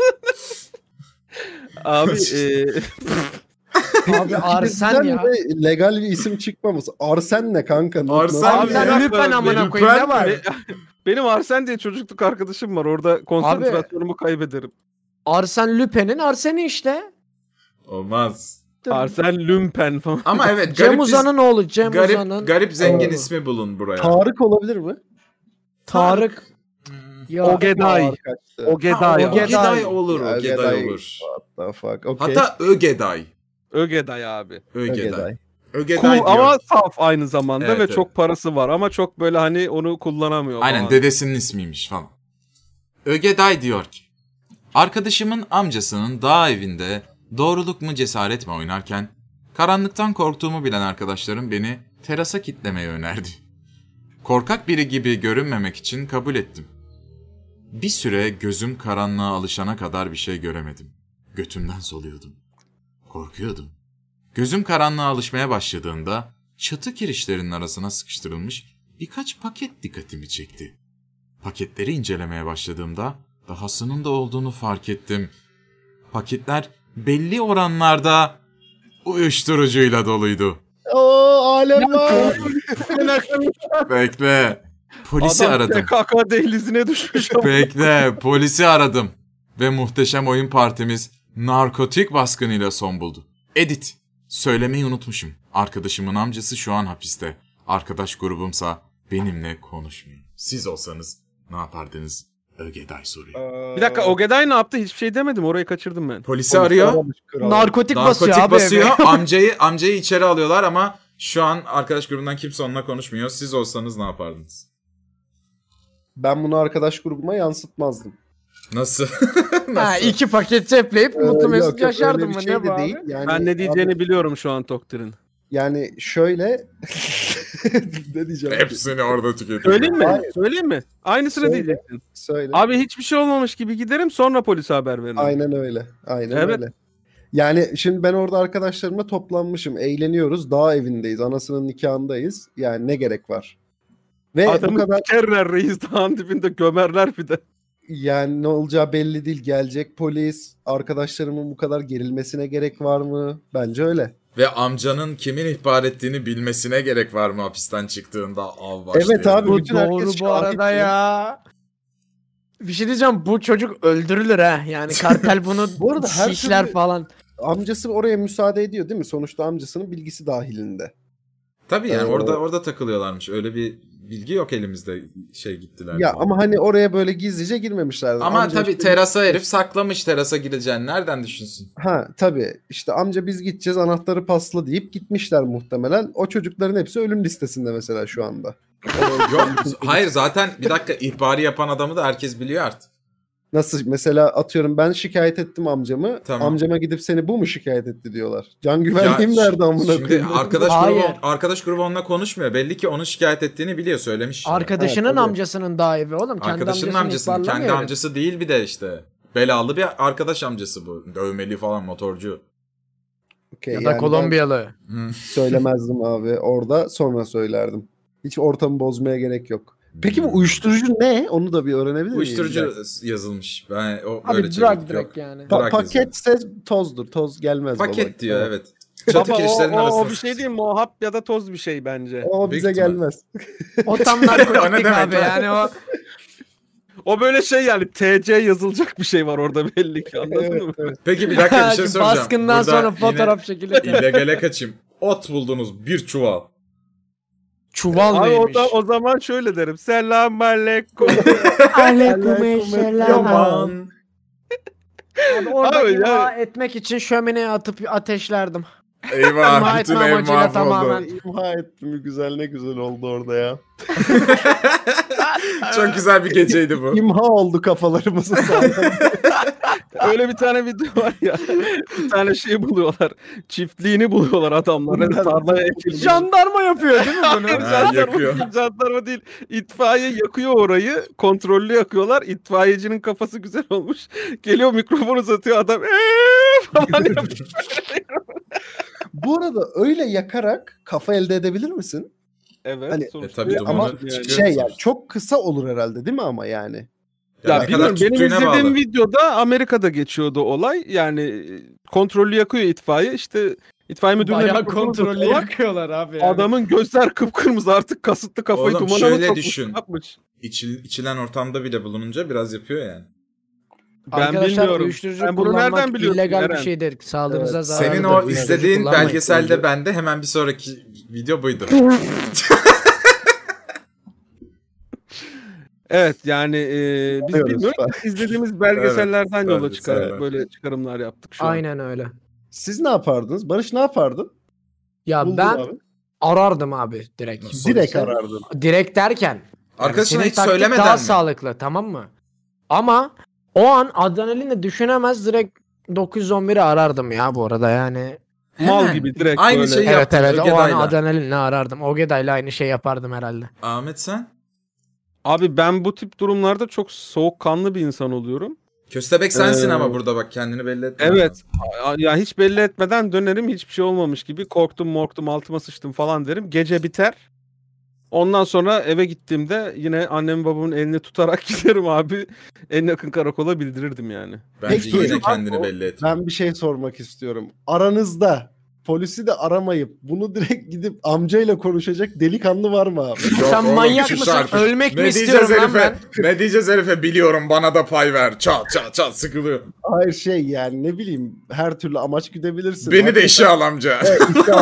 Abi Abi Arsen ya. de legal bir isim çıkmaması. Arsen ne kanka? Arsen Nasıl- ne? Sen lütfen amına koyayım, ne var? benim Arsen diye çocukluk arkadaşım var. Orada konsantrasyonumu kaybederim. Arsen Lupin'in Arsen'i işte. Olmaz. Arsen Lümpen falan. Ama evet Cem garip, Uzan'ın oğlu. Cem Uzan'ın. garip zengin oğlu. ismi bulun buraya. Tarık olabilir mi? Tarık. Ya. Ogeday. Tarık kaçtı. Ogeday. Ogeday olur. Ya, Ogeday Ogeday. olur. What the fuck? Okay. Hatta Ögeday. Ögeday abi. Ögeday. Ögeday. Ögeday Cool diyor. ama saf aynı zamanda Evet, ve evet. çok parası var ama çok böyle hani onu kullanamıyor Aynen, falan. dedesinin ismiymiş falan. Ögeday diyor ki, arkadaşımın amcasının dağ evinde doğruluk mu cesaret mi oynarken karanlıktan korktuğumu bilen arkadaşlarım beni terasa kitlemeye önerdi. Korkak biri gibi görünmemek için kabul ettim. Bir süre gözüm karanlığa alışana kadar bir şey göremedim. Götümden soluyordum. Korkuyordum. Gözüm karanlığa alışmaya başladığında çatı kirişlerinin arasına sıkıştırılmış birkaç paket dikkatimi çekti. Paketleri incelemeye başladığımda dahasının da olduğunu fark ettim. Paketler belli oranlarda uyuşturucuyla doluydu. Alem var. Bekle. Polisi Adam aradım. PKK dehlizine düşmüş ama. Bekle. Polisi aradım. Ve muhteşem oyun partimiz narkotik baskınıyla son buldu. Edit. Söylemeyi unutmuşum. Arkadaşımın amcası şu an hapiste. Arkadaş grubumsa benimle konuşmuyor. Siz olsanız ne yapardınız? Ögeday soruyor. Bir dakika Ogeday ne yaptı? Hiçbir şey demedim. Orayı kaçırdım ben. Polisi arıyor. Narkotik basıyor Narkotik abi. basıyor. Amcayı içeri alıyorlar ama şu an arkadaş grubundan kimse onunla konuşmuyor. Siz olsanız ne yapardınız? Ben bunu arkadaş grubuma yansıtmazdım. Nasıl? Ha, 2 paket cepleyip mutlu mesut Yok, öyle yaşardım bir mı? şey Ne bu de abi? değil. Yani, Ben ne diyeceğini abi, biliyorum şu an Toktir'in. yani şöyle ne diyeceğim? Hepsini orada tüketiyor. Söyleyeyim mi? Hayır. Söyleyeyim mi? Aynısını Söyle. diyeceksin. Söyle. Abi hiçbir şey olmamış gibi giderim sonra polise haber veririm. Aynen öyle. Aynen Evet. öyle. Yani şimdi ben orada arkadaşlarımla toplanmışım. Eğleniyoruz. Dağ evindeyiz. Anasının nikahındayız. Yani ne gerek var? Ve bu Adamı kadar sikerler reis dağın dibinde gömerler bir de. yani ne olacağı belli değil. Gelecek polis. Arkadaşlarımın bu kadar gerilmesine gerek var mı? Bence öyle. Ve amcanın kimin ihbar ettiğini bilmesine gerek var mı hapisten çıktığında av başlıyor. Evet abi. Bu bütün doğru herkes bu arada ya. Bir şey diyeceğim, bu çocuk öldürülür ha. Yani kartel bunu Bu arada her şişler türlü- falan. Amcası oraya müsaade ediyor değil mi? Sonuçta amcasının bilgisi dahilinde. Tabii yani orada takılıyorlarmış. Öyle bir bilgi yok elimizde gittiler. Ya diye. ama hani oraya böyle gizlice girmemişlerdi. Ama Amca tabii işte- terasa herif saklamış terasa gireceğini. Nereden düşünsün? Ha tabii işte amca biz gideceğiz anahtarı pasla deyip gitmişler muhtemelen. O çocukların hepsi ölüm listesinde mesela şu anda. Yok hayır zaten bir dakika ihbarı yapan adamı da herkes biliyor artık. Nasıl mesela atıyorum ben şikayet ettim amcamı. Tamam. Amcama gidip seni bu mu şikayet etti diyorlar. Can güvenliğim Ya, nerede amına Şimdi koyayım? Hayır. arkadaş grubu onunla konuşmuyor. Belli ki onun şikayet ettiğini biliyor söylemiş. Arkadaşının Evet, tabii. amcasının daha evi oğlum. Kendi Arkadaşının amcasını amcasının kendi ihbarlamıyor. amcası değil bir de işte. Belalı bir arkadaş amcası bu. Dövmeli falan motorcu. Okey, Ya yani da ben Kolombiyalı. söylemezdim abi orada sonra söylerdim. Hiç ortamı bozmaya gerek yok. Peki bu uyuşturucu ne? Onu da bir öğrenebilir miyiz? Uyuşturucu yazılmış. Ben o Abi böyle drug çevirdik direkt yok. yani. Drug yazıyor. Paketse tozdur. Toz gelmez. Paket baba. diyor Tamam. evet. Çatı Baba kirişlerinin o arasında. bir şey değil mi? O hap ya da toz bir şey bence. O Büyük bize ihtimal. gelmez. O tam O ne narkotik demek abi lan? yani o. O böyle şey yani TC yazılacak bir şey var orada belli ki anladın Evet, mı? evet. Peki bir dakika bir şey soracağım. Baskından Burada sonra yine fotoğraf çekilir. İllegale kaçayım. Ot buldunuz bir çuval. Çuval Abi neymiş? o zaman şöyle derim. Selam aleyküm. Aleykümselam. Yaman. Abi orada Abi imha ya- etmek için şömineye atıp ateşlerdim. Eyvah İmha bütün etme ev amacıyla mahvoldu. tamamen. İmha ettim güzel ne güzel oldu orada ya. Çok güzel bir geceydi bu. İmha oldu kafalarımızı sağlam. Öyle bir tane video var ya. Bir tane şey buluyorlar. Çiftliğini buluyorlar adamlar. Yani tarlaya ekilmiş. Jandarma yapıyor değil mi bunu? Hayır, Ha, yakıyor. jandarma değil. İtfaiye yakıyor orayı. Kontrollü yakıyorlar. İtfaiyecinin kafası güzel olmuş. Geliyor mikrofon uzatıyor adam. Falan yapıyor. Bu arada öyle yakarak kafa elde edebilir misin? Evet. Hani- sonuçta tabii yani. dumanı Ama çıkıyor şey yani sonuçta. çok kısa olur herhalde değil mi ama yani? Ya ne bilmiyorum kadar benim tuttuğuna izlediğim bağlı. videoda Amerika'da geçiyordu olay. Yani kontrollü yakıyor itfaiye. İşte itfaiye müdürüne Bayağı mikrofonu kontrollü uzatıyorlar. yakıyorlar abi yani. Adamın gözler kıpkırmızı artık kasıtlı kafayı Oğlum dumana şöyle sokmuş, düşün. yapmış. İçilen ortamda bile bulununca biraz yapıyor yani. Ben Arkadaşlar bilmiyorum. uyuşturucu Ben bunu kullanmak nereden biliyorsun illegal bir Eren? şeydir. Sağlığınıza zararlıdır. Senin o Uyuşturucu izlediğin kullanmayın. belgeselde bende hemen bir sonraki video buydu. Evet yani biz Diyoruz bilmiyoruz. falan. İzlediğimiz belgesellerden yola belgeseller. böyle çıkarımlar yaptık şu an. Aynen öyle. Siz ne yapardınız? Barış ne yapardın? Ya Buldun ben abi. arardım abi direkt. Nasıl? Direkt Polise- arardın. Direkt derken. Arkadaşına senin hiç taktik söylemeden daha mi? sağlıklı, tamam mı? Ama o an adrenalinle düşünemez, direkt 911'i arardım ya bu arada yani. Mal Hemen. gibi direkt Aynı böyle. şeyi Evet yaptın evet, o an Ögeday'la. adrenalinle arardım. Ogeday'la aynı şey yapardım herhalde. Ahmet sen? Abi ben bu tip durumlarda çok soğukkanlı bir insan oluyorum. Köstebek sensin ama burada bak kendini belli etme. Evet. Ya hiç belli etmeden dönerim, hiçbir şey olmamış gibi. Korktum, altıma sıçtım falan derim. Gece biter. Ondan sonra eve gittiğimde yine annem babamın elini tutarak giderim abi. En yakın karakola bildirirdim yani. Bence Peki, yine abi, kendini belli etme. Ben bir şey sormak istiyorum. Aranızda polisi de aramayıp bunu direkt gidip amcayla konuşacak delikanlı var mı abi? Yok Sen oğlum, manyak sus mısın? artık. Ölmek mi Ne istiyorum diyeceğiz lan herife? Ne diyeceğiz herife? Biliyorum, bana da pay ver. Çat sıkılıyor. Hayır yani ne bileyim her türlü amaç güdebilirsin. Beni de Hakikaten- işe al amca. Evet,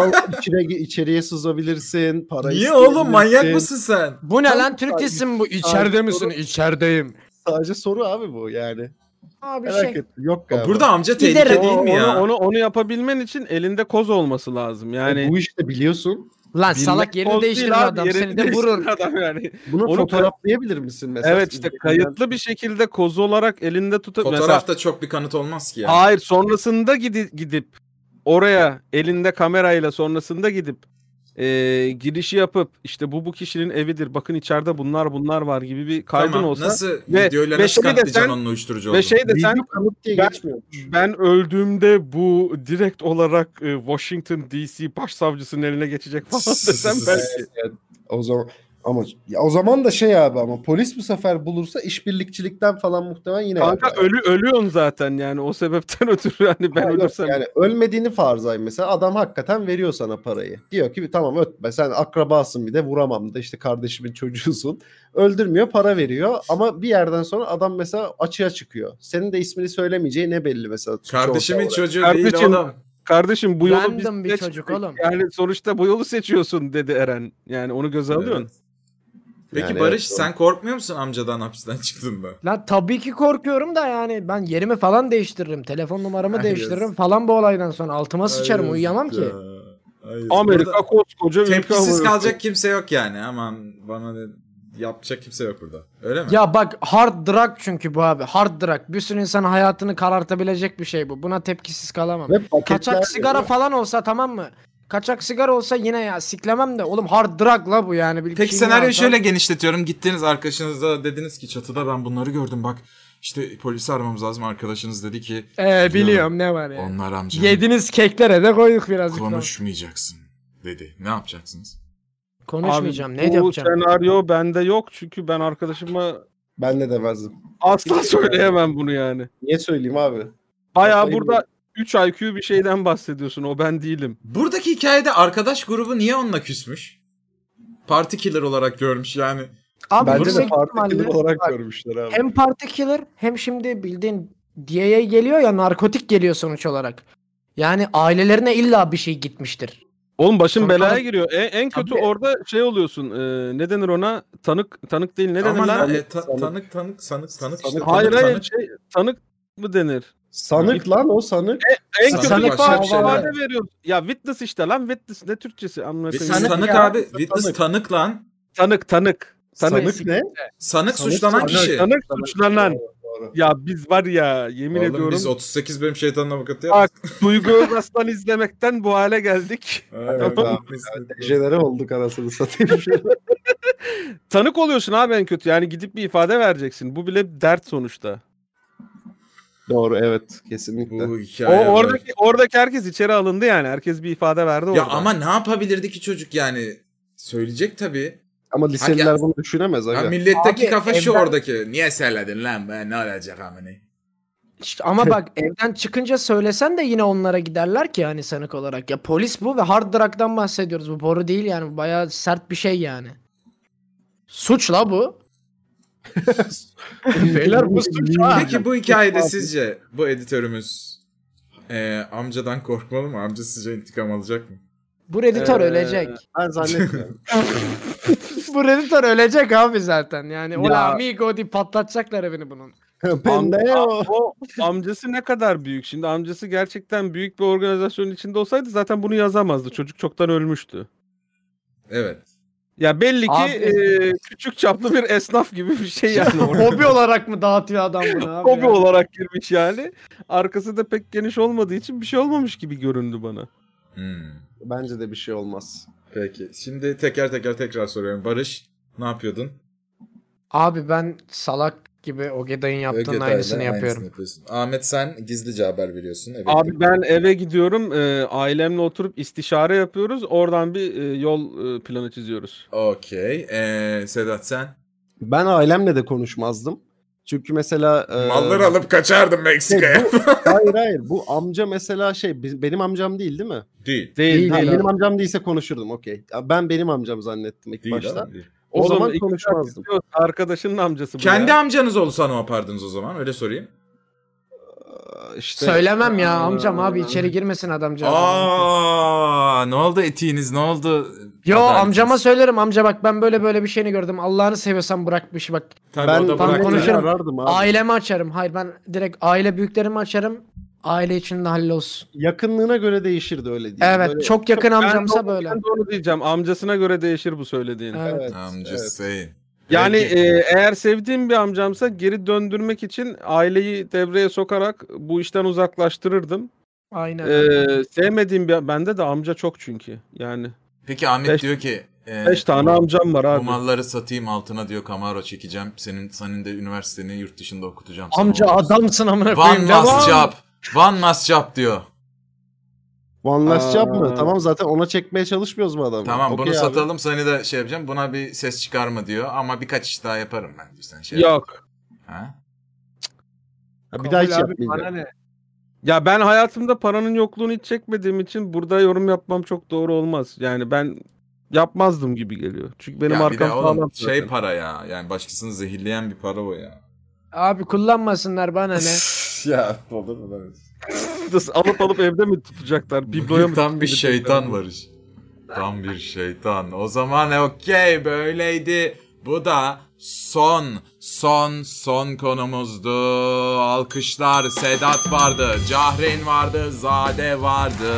içeriye sızabilirsin. Para Niye isteyebilirsin. oğlum, manyak mısın sen? Bu ne Tamam, lan? Türk sadece- dizisi mi bu? İçeride misin? soru- İçerideyim. Sadece soru abi bu yani. Abi Merak şey. ettim. Yok galiba. Burada amca Giderim. tehlike değil mi ya? Onu yapabilmen için elinde koz olması lazım. Yani Bu işte biliyorsun. Lan bilmek salak yerini koz değiştirir değil abi, adam. yerini Seni de vurur. değiştirir adam yani. Bunu Onu fotoğraflayabilir misin mesela? Evet işte kayıtlı bir şekilde koz olarak elinde tutup Fotoğrafta çok bir kanıt olmaz ki ya. hayır, sonrasında gidip oraya elinde kamerayla sonrasında gidip girişi yapıp işte bu kişinin evidir, bakın içeride bunlar var gibi bir kaydın Tamam, olsa nasıl ve- videoyla ve nasıl şey de kanıtlayacaksın sen- onun uyuşturucu ve olduğunu? şey de sen Video kanıt diye ben- geçmiyor. ben öldüğümde bu direkt olarak Washington DC başsavcısının eline geçecek falan desem belki. O zaman ama ya o zaman da şey abi ama polis bu sefer bulursa işbirlikçilikten falan muhtemelen yine Kanka yapar. ölüyorsun zaten yani o sebepten ötürü hani ben Ha, yok, ölürsem. yani ölmediğini farzay mesela adam hakikaten veriyor sana parayı. Diyor ki tamam ötme, sen akrabasın, bir de vuramam da işte kardeşimin çocuğusun. Öldürmüyor, para veriyor ama bir yerden sonra adam mesela açığa çıkıyor. Senin de ismini söylemeyeceği ne belli mesela. suç Kardeşimin ortağı olarak. çocuğu değil Kardeşim, oğlum. Kardeşim bu yolu biz Random bir seçtik. çocuk oğlum. Yani sonuçta bu yolu seçiyorsun dedi Eren. Yani onu göze alıyorsun. Evet. Peki Yani Barış, evet, sen korkmuyor musun amcadan hapisten çıktığında? Lan tabii ki korkuyorum da yani ben yerimi falan değiştiririm. Telefon numaramı Ay değiştiririm yazık. falan bu olaydan sonra. Altıma sıçarım, Ay uyuyamam yazık ki. ya. Ay yazık. Amerika Burada koskoca ülke. tepkisiz ama- kalacak kimse yok yani. Aman bana yapacak kimse yok burada. Öyle mi? Ya bak hard drug çünkü bu abi. Hard drug. Bir sürü insanın hayatını karartabilecek bir şey bu. Buna tepkisiz kalamam. Ve paketler- Kaçak sigara falan olsa tamam mı? Kaçak sigara olsa yine ya siklemem de. Oğlum hard drug la bu yani. Bir Peki kimya senaryoyu alsam- şöyle genişletiyorum. Gittiniz arkadaşınızla, dediniz ki çatıda ben bunları gördüm bak. İşte polisi aramamız lazım. Arkadaşınız dedi ki Biliyorum ne var ya. onlar amca Yediniz keklere de koyduk birazcık. konuşmayacaksın dedi. Ne yapacaksın? Konuşmayacağım. Abi, Ne bu yapacağım? senaryo bende yok çünkü ben arkadaşıma Ben de demezdim. asla söyleyemem bunu yani. Niye söyleyeyim abi? Bayağı Kafayı burada 3 IQ bir şeyden bahsediyorsun. O ben değilim. Buradaki hikayede arkadaş grubu niye onunla küsmüş? Party killer olarak görmüş yani. Abi Bence yüksek de partikül ihtimalle- olarak bak, görmüşler abi. hem parti killer hem şimdi bildiğin DA'ya geliyor ya, narkotik geliyor sonuç olarak. Yani ailelerine illa bir şey gitmiştir. Oğlum başın Sonra- belaya giriyor. En kötü Tabii. orada şey oluyorsun. Ne denir ona? Tanık değil. Ne denir Ama lan? sanık Hayır tanık. hayır tanık mı denir? Sanık lan o sanık. En Sanık kötü başka bir şey ifade var. veriyor. Ya witness işte lan, witness ne Türkçesi anlasın. Witness tanık ya. abi. Witness tanık lan. Tanık. Sanık ne? Sanık Sanık, suçlanan sanık, kişi. Tanık suçlanan. Doğru. Ya biz var ya yemin Oğlum ediyorum biz 38 bölüm şeytanın avukatı Bak, yaptık. Duygu Özaslan izlemekten bu hale geldik. Evet abi. Dejenere olduk anasını satayım. Tanık oluyorsun abi en kötü. Yani gidip bir ifade vereceksin. Bu bile dert sonuçta. Doğru, evet, kesinlikle. Bu hikaye. Oradaki herkes içeri alındı yani. Herkes bir ifade verdi orada. Ya ama ne yapabilirdi ki çocuk yani? Söyleyecek tabii. Ama liseliler Hangi- bunu düşünemez Ya aga. milletteki Abi, kafa şu evden- oradaki. Niye söyledin lan be? Ne olacak amına? İşte ama bak evden çıkınca söylesen de yine onlara giderler ki hani sanık olarak. Ya polis bu ve hard drug'dan bahsediyoruz. Bu boru değil yani. Bu bayağı sert bir şey yani. Suç la bu. Beyler bu suç ha. Peki bu hikayede sizce bu editörümüz amcadan korkmalı mı? Amca sizce intikam alacak mı? Bu redditor Ee, ölecek. Ben zannetmiyorum. Bu redditor ölecek abi zaten. Yani Ya. ola amigo diye patlatacaklar evini bunun. Pendeo. O amcası ne kadar büyük? Şimdi amcası gerçekten büyük bir organizasyonun içinde olsaydı zaten bunu yazamazdı. Çocuk çoktan ölmüştü. Evet. Ya belli ki Abi- küçük çaplı bir esnaf gibi bir şey yani. Hobi olarak mı dağıtıyor adam bunu abi? Hobi ya? olarak girmiş yani. Arkası da pek geniş olmadığı için bir şey olmamış gibi göründü bana. Bence de bir şey olmaz. Peki. Şimdi tekrar soruyorum. Barış, ne yapıyordun? Abi ben salak gibi Ogeday'ın yaptığının aynısını yapıyorum. Ahmet sen gizlice haber veriyorsun. Evet. Abi ben eve gidiyorum. Ailemle oturup istişare yapıyoruz. Oradan bir yol planı çiziyoruz. Okey. Sedat sen? Ben ailemle de konuşmazdım. Çünkü mesela... Malları alıp kaçardım Meksika'ya. Hayır. Bu amca mesela benim amcam değil mi? Değil. Değil. Benim amcam değilse konuşurdum, okey. Ben benim amcam zannettim ilk başta. Değil. O zaman iki konuşmazdım. saat arkadaşının amcası bu Kendi ya. amcanız olsa ne yapardınız o zaman? Öyle sorayım. İşte, Söylemem ya amcam abi içeri girmesin adamcağız. Ne oldu etiğiniz ne oldu? Yo Haberiniz. amcama söylerim amca bak ben böyle bir şeyini gördüm. Allah'ını seviyorsan bırak bir şey bak. Tabii ben o da tam bıraktı. konuşurum. arardım abi. Ailemi açarım. Hayır ben direkt aile büyüklerimi açarım. Aile içinde hallolsun. Yakınlığına göre değişirdi öyle değil. Evet Böyle- çok yakın amcamsa böyle. Ben de onu diyeceğim. Amcasına göre değişir bu söylediğin. Evet. I'm just evet. saying. Yani Peki. eğer sevdiğim bir amcamsa geri döndürmek için aileyi devreye sokarak bu işten uzaklaştırırdım. Aynen. Sevmediğim bir bende de amca çok çünkü. Yani Peki Ahmet Beş- diyor ki 5 tane amcam var bu abi. malları satayım altına diyor Camaro çekeceğim. Senin de üniversiteni yurt dışında okutacağım. sana Amca olmaz. adamsın amına One koyayım. last Devam. job. One last job diyor. One last job mı? Aa. Tamam zaten ona çekmeye çalışmıyoruz mu adamı? Tamam Okey bunu abi. satalım seni de şey yapacağım. Buna bir ses çıkarma diyor ama birkaç iş daha yaparım ben diyor. Sen şey Yok. Ha? Ha, bir daha hiç Kabul abi, yapmayacağım. bana ne? Ya ben hayatımda paranın yokluğunu hiç çekmediğim için burada yorum yapmam çok doğru olmaz. Yani ben yapmazdım gibi geliyor. Çünkü benim Ya bir arkam de oğlum sağlam şey zaten. para ya. Yani başkasını zehirleyen bir para o ya. Abi kullanmasınlar bana ne. Ya olur mu lan? Alıp evde mi tutacaklar? Bibloya mı Tam bir tutacaklar? şeytan var iş. Tam bir şeytan. O zaman okey böyleydi. Bu da son konumuzdu. Alkışlar. Sedat vardı. Cahreyn vardı. Zade vardı.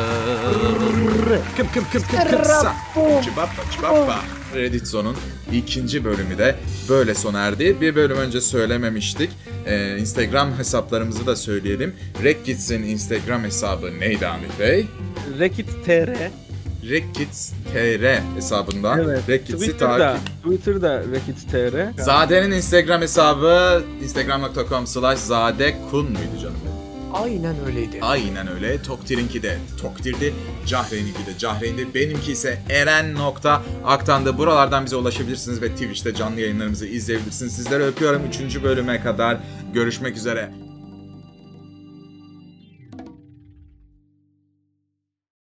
Çibappa. Reddit Zone'un ikinci bölümü de böyle sona erdi. Bir bölüm önce söylememiştik. Instagram hesaplarımızı da söyleyelim. Rekkits'in Instagram hesabı neydi Ahmet Bey? Rekit TR. Rekkits.tr hesabından Evet. Rekkits'i takip. Twitter'da Rekit TR. Zade'nin Instagram hesabı instagram.com/zadekun muydu canım? Aynen öyleydi. Aynen öyle. Toktir'inki de Toktir'di. Cahreyn'inki de Cahreyn'di. Benimki ise Eren.Aktan'dı. Buralardan bize ulaşabilirsiniz ve Twitch'te canlı yayınlarımızı izleyebilirsiniz. Sizleri öpüyorum. 3. bölüme kadar görüşmek üzere.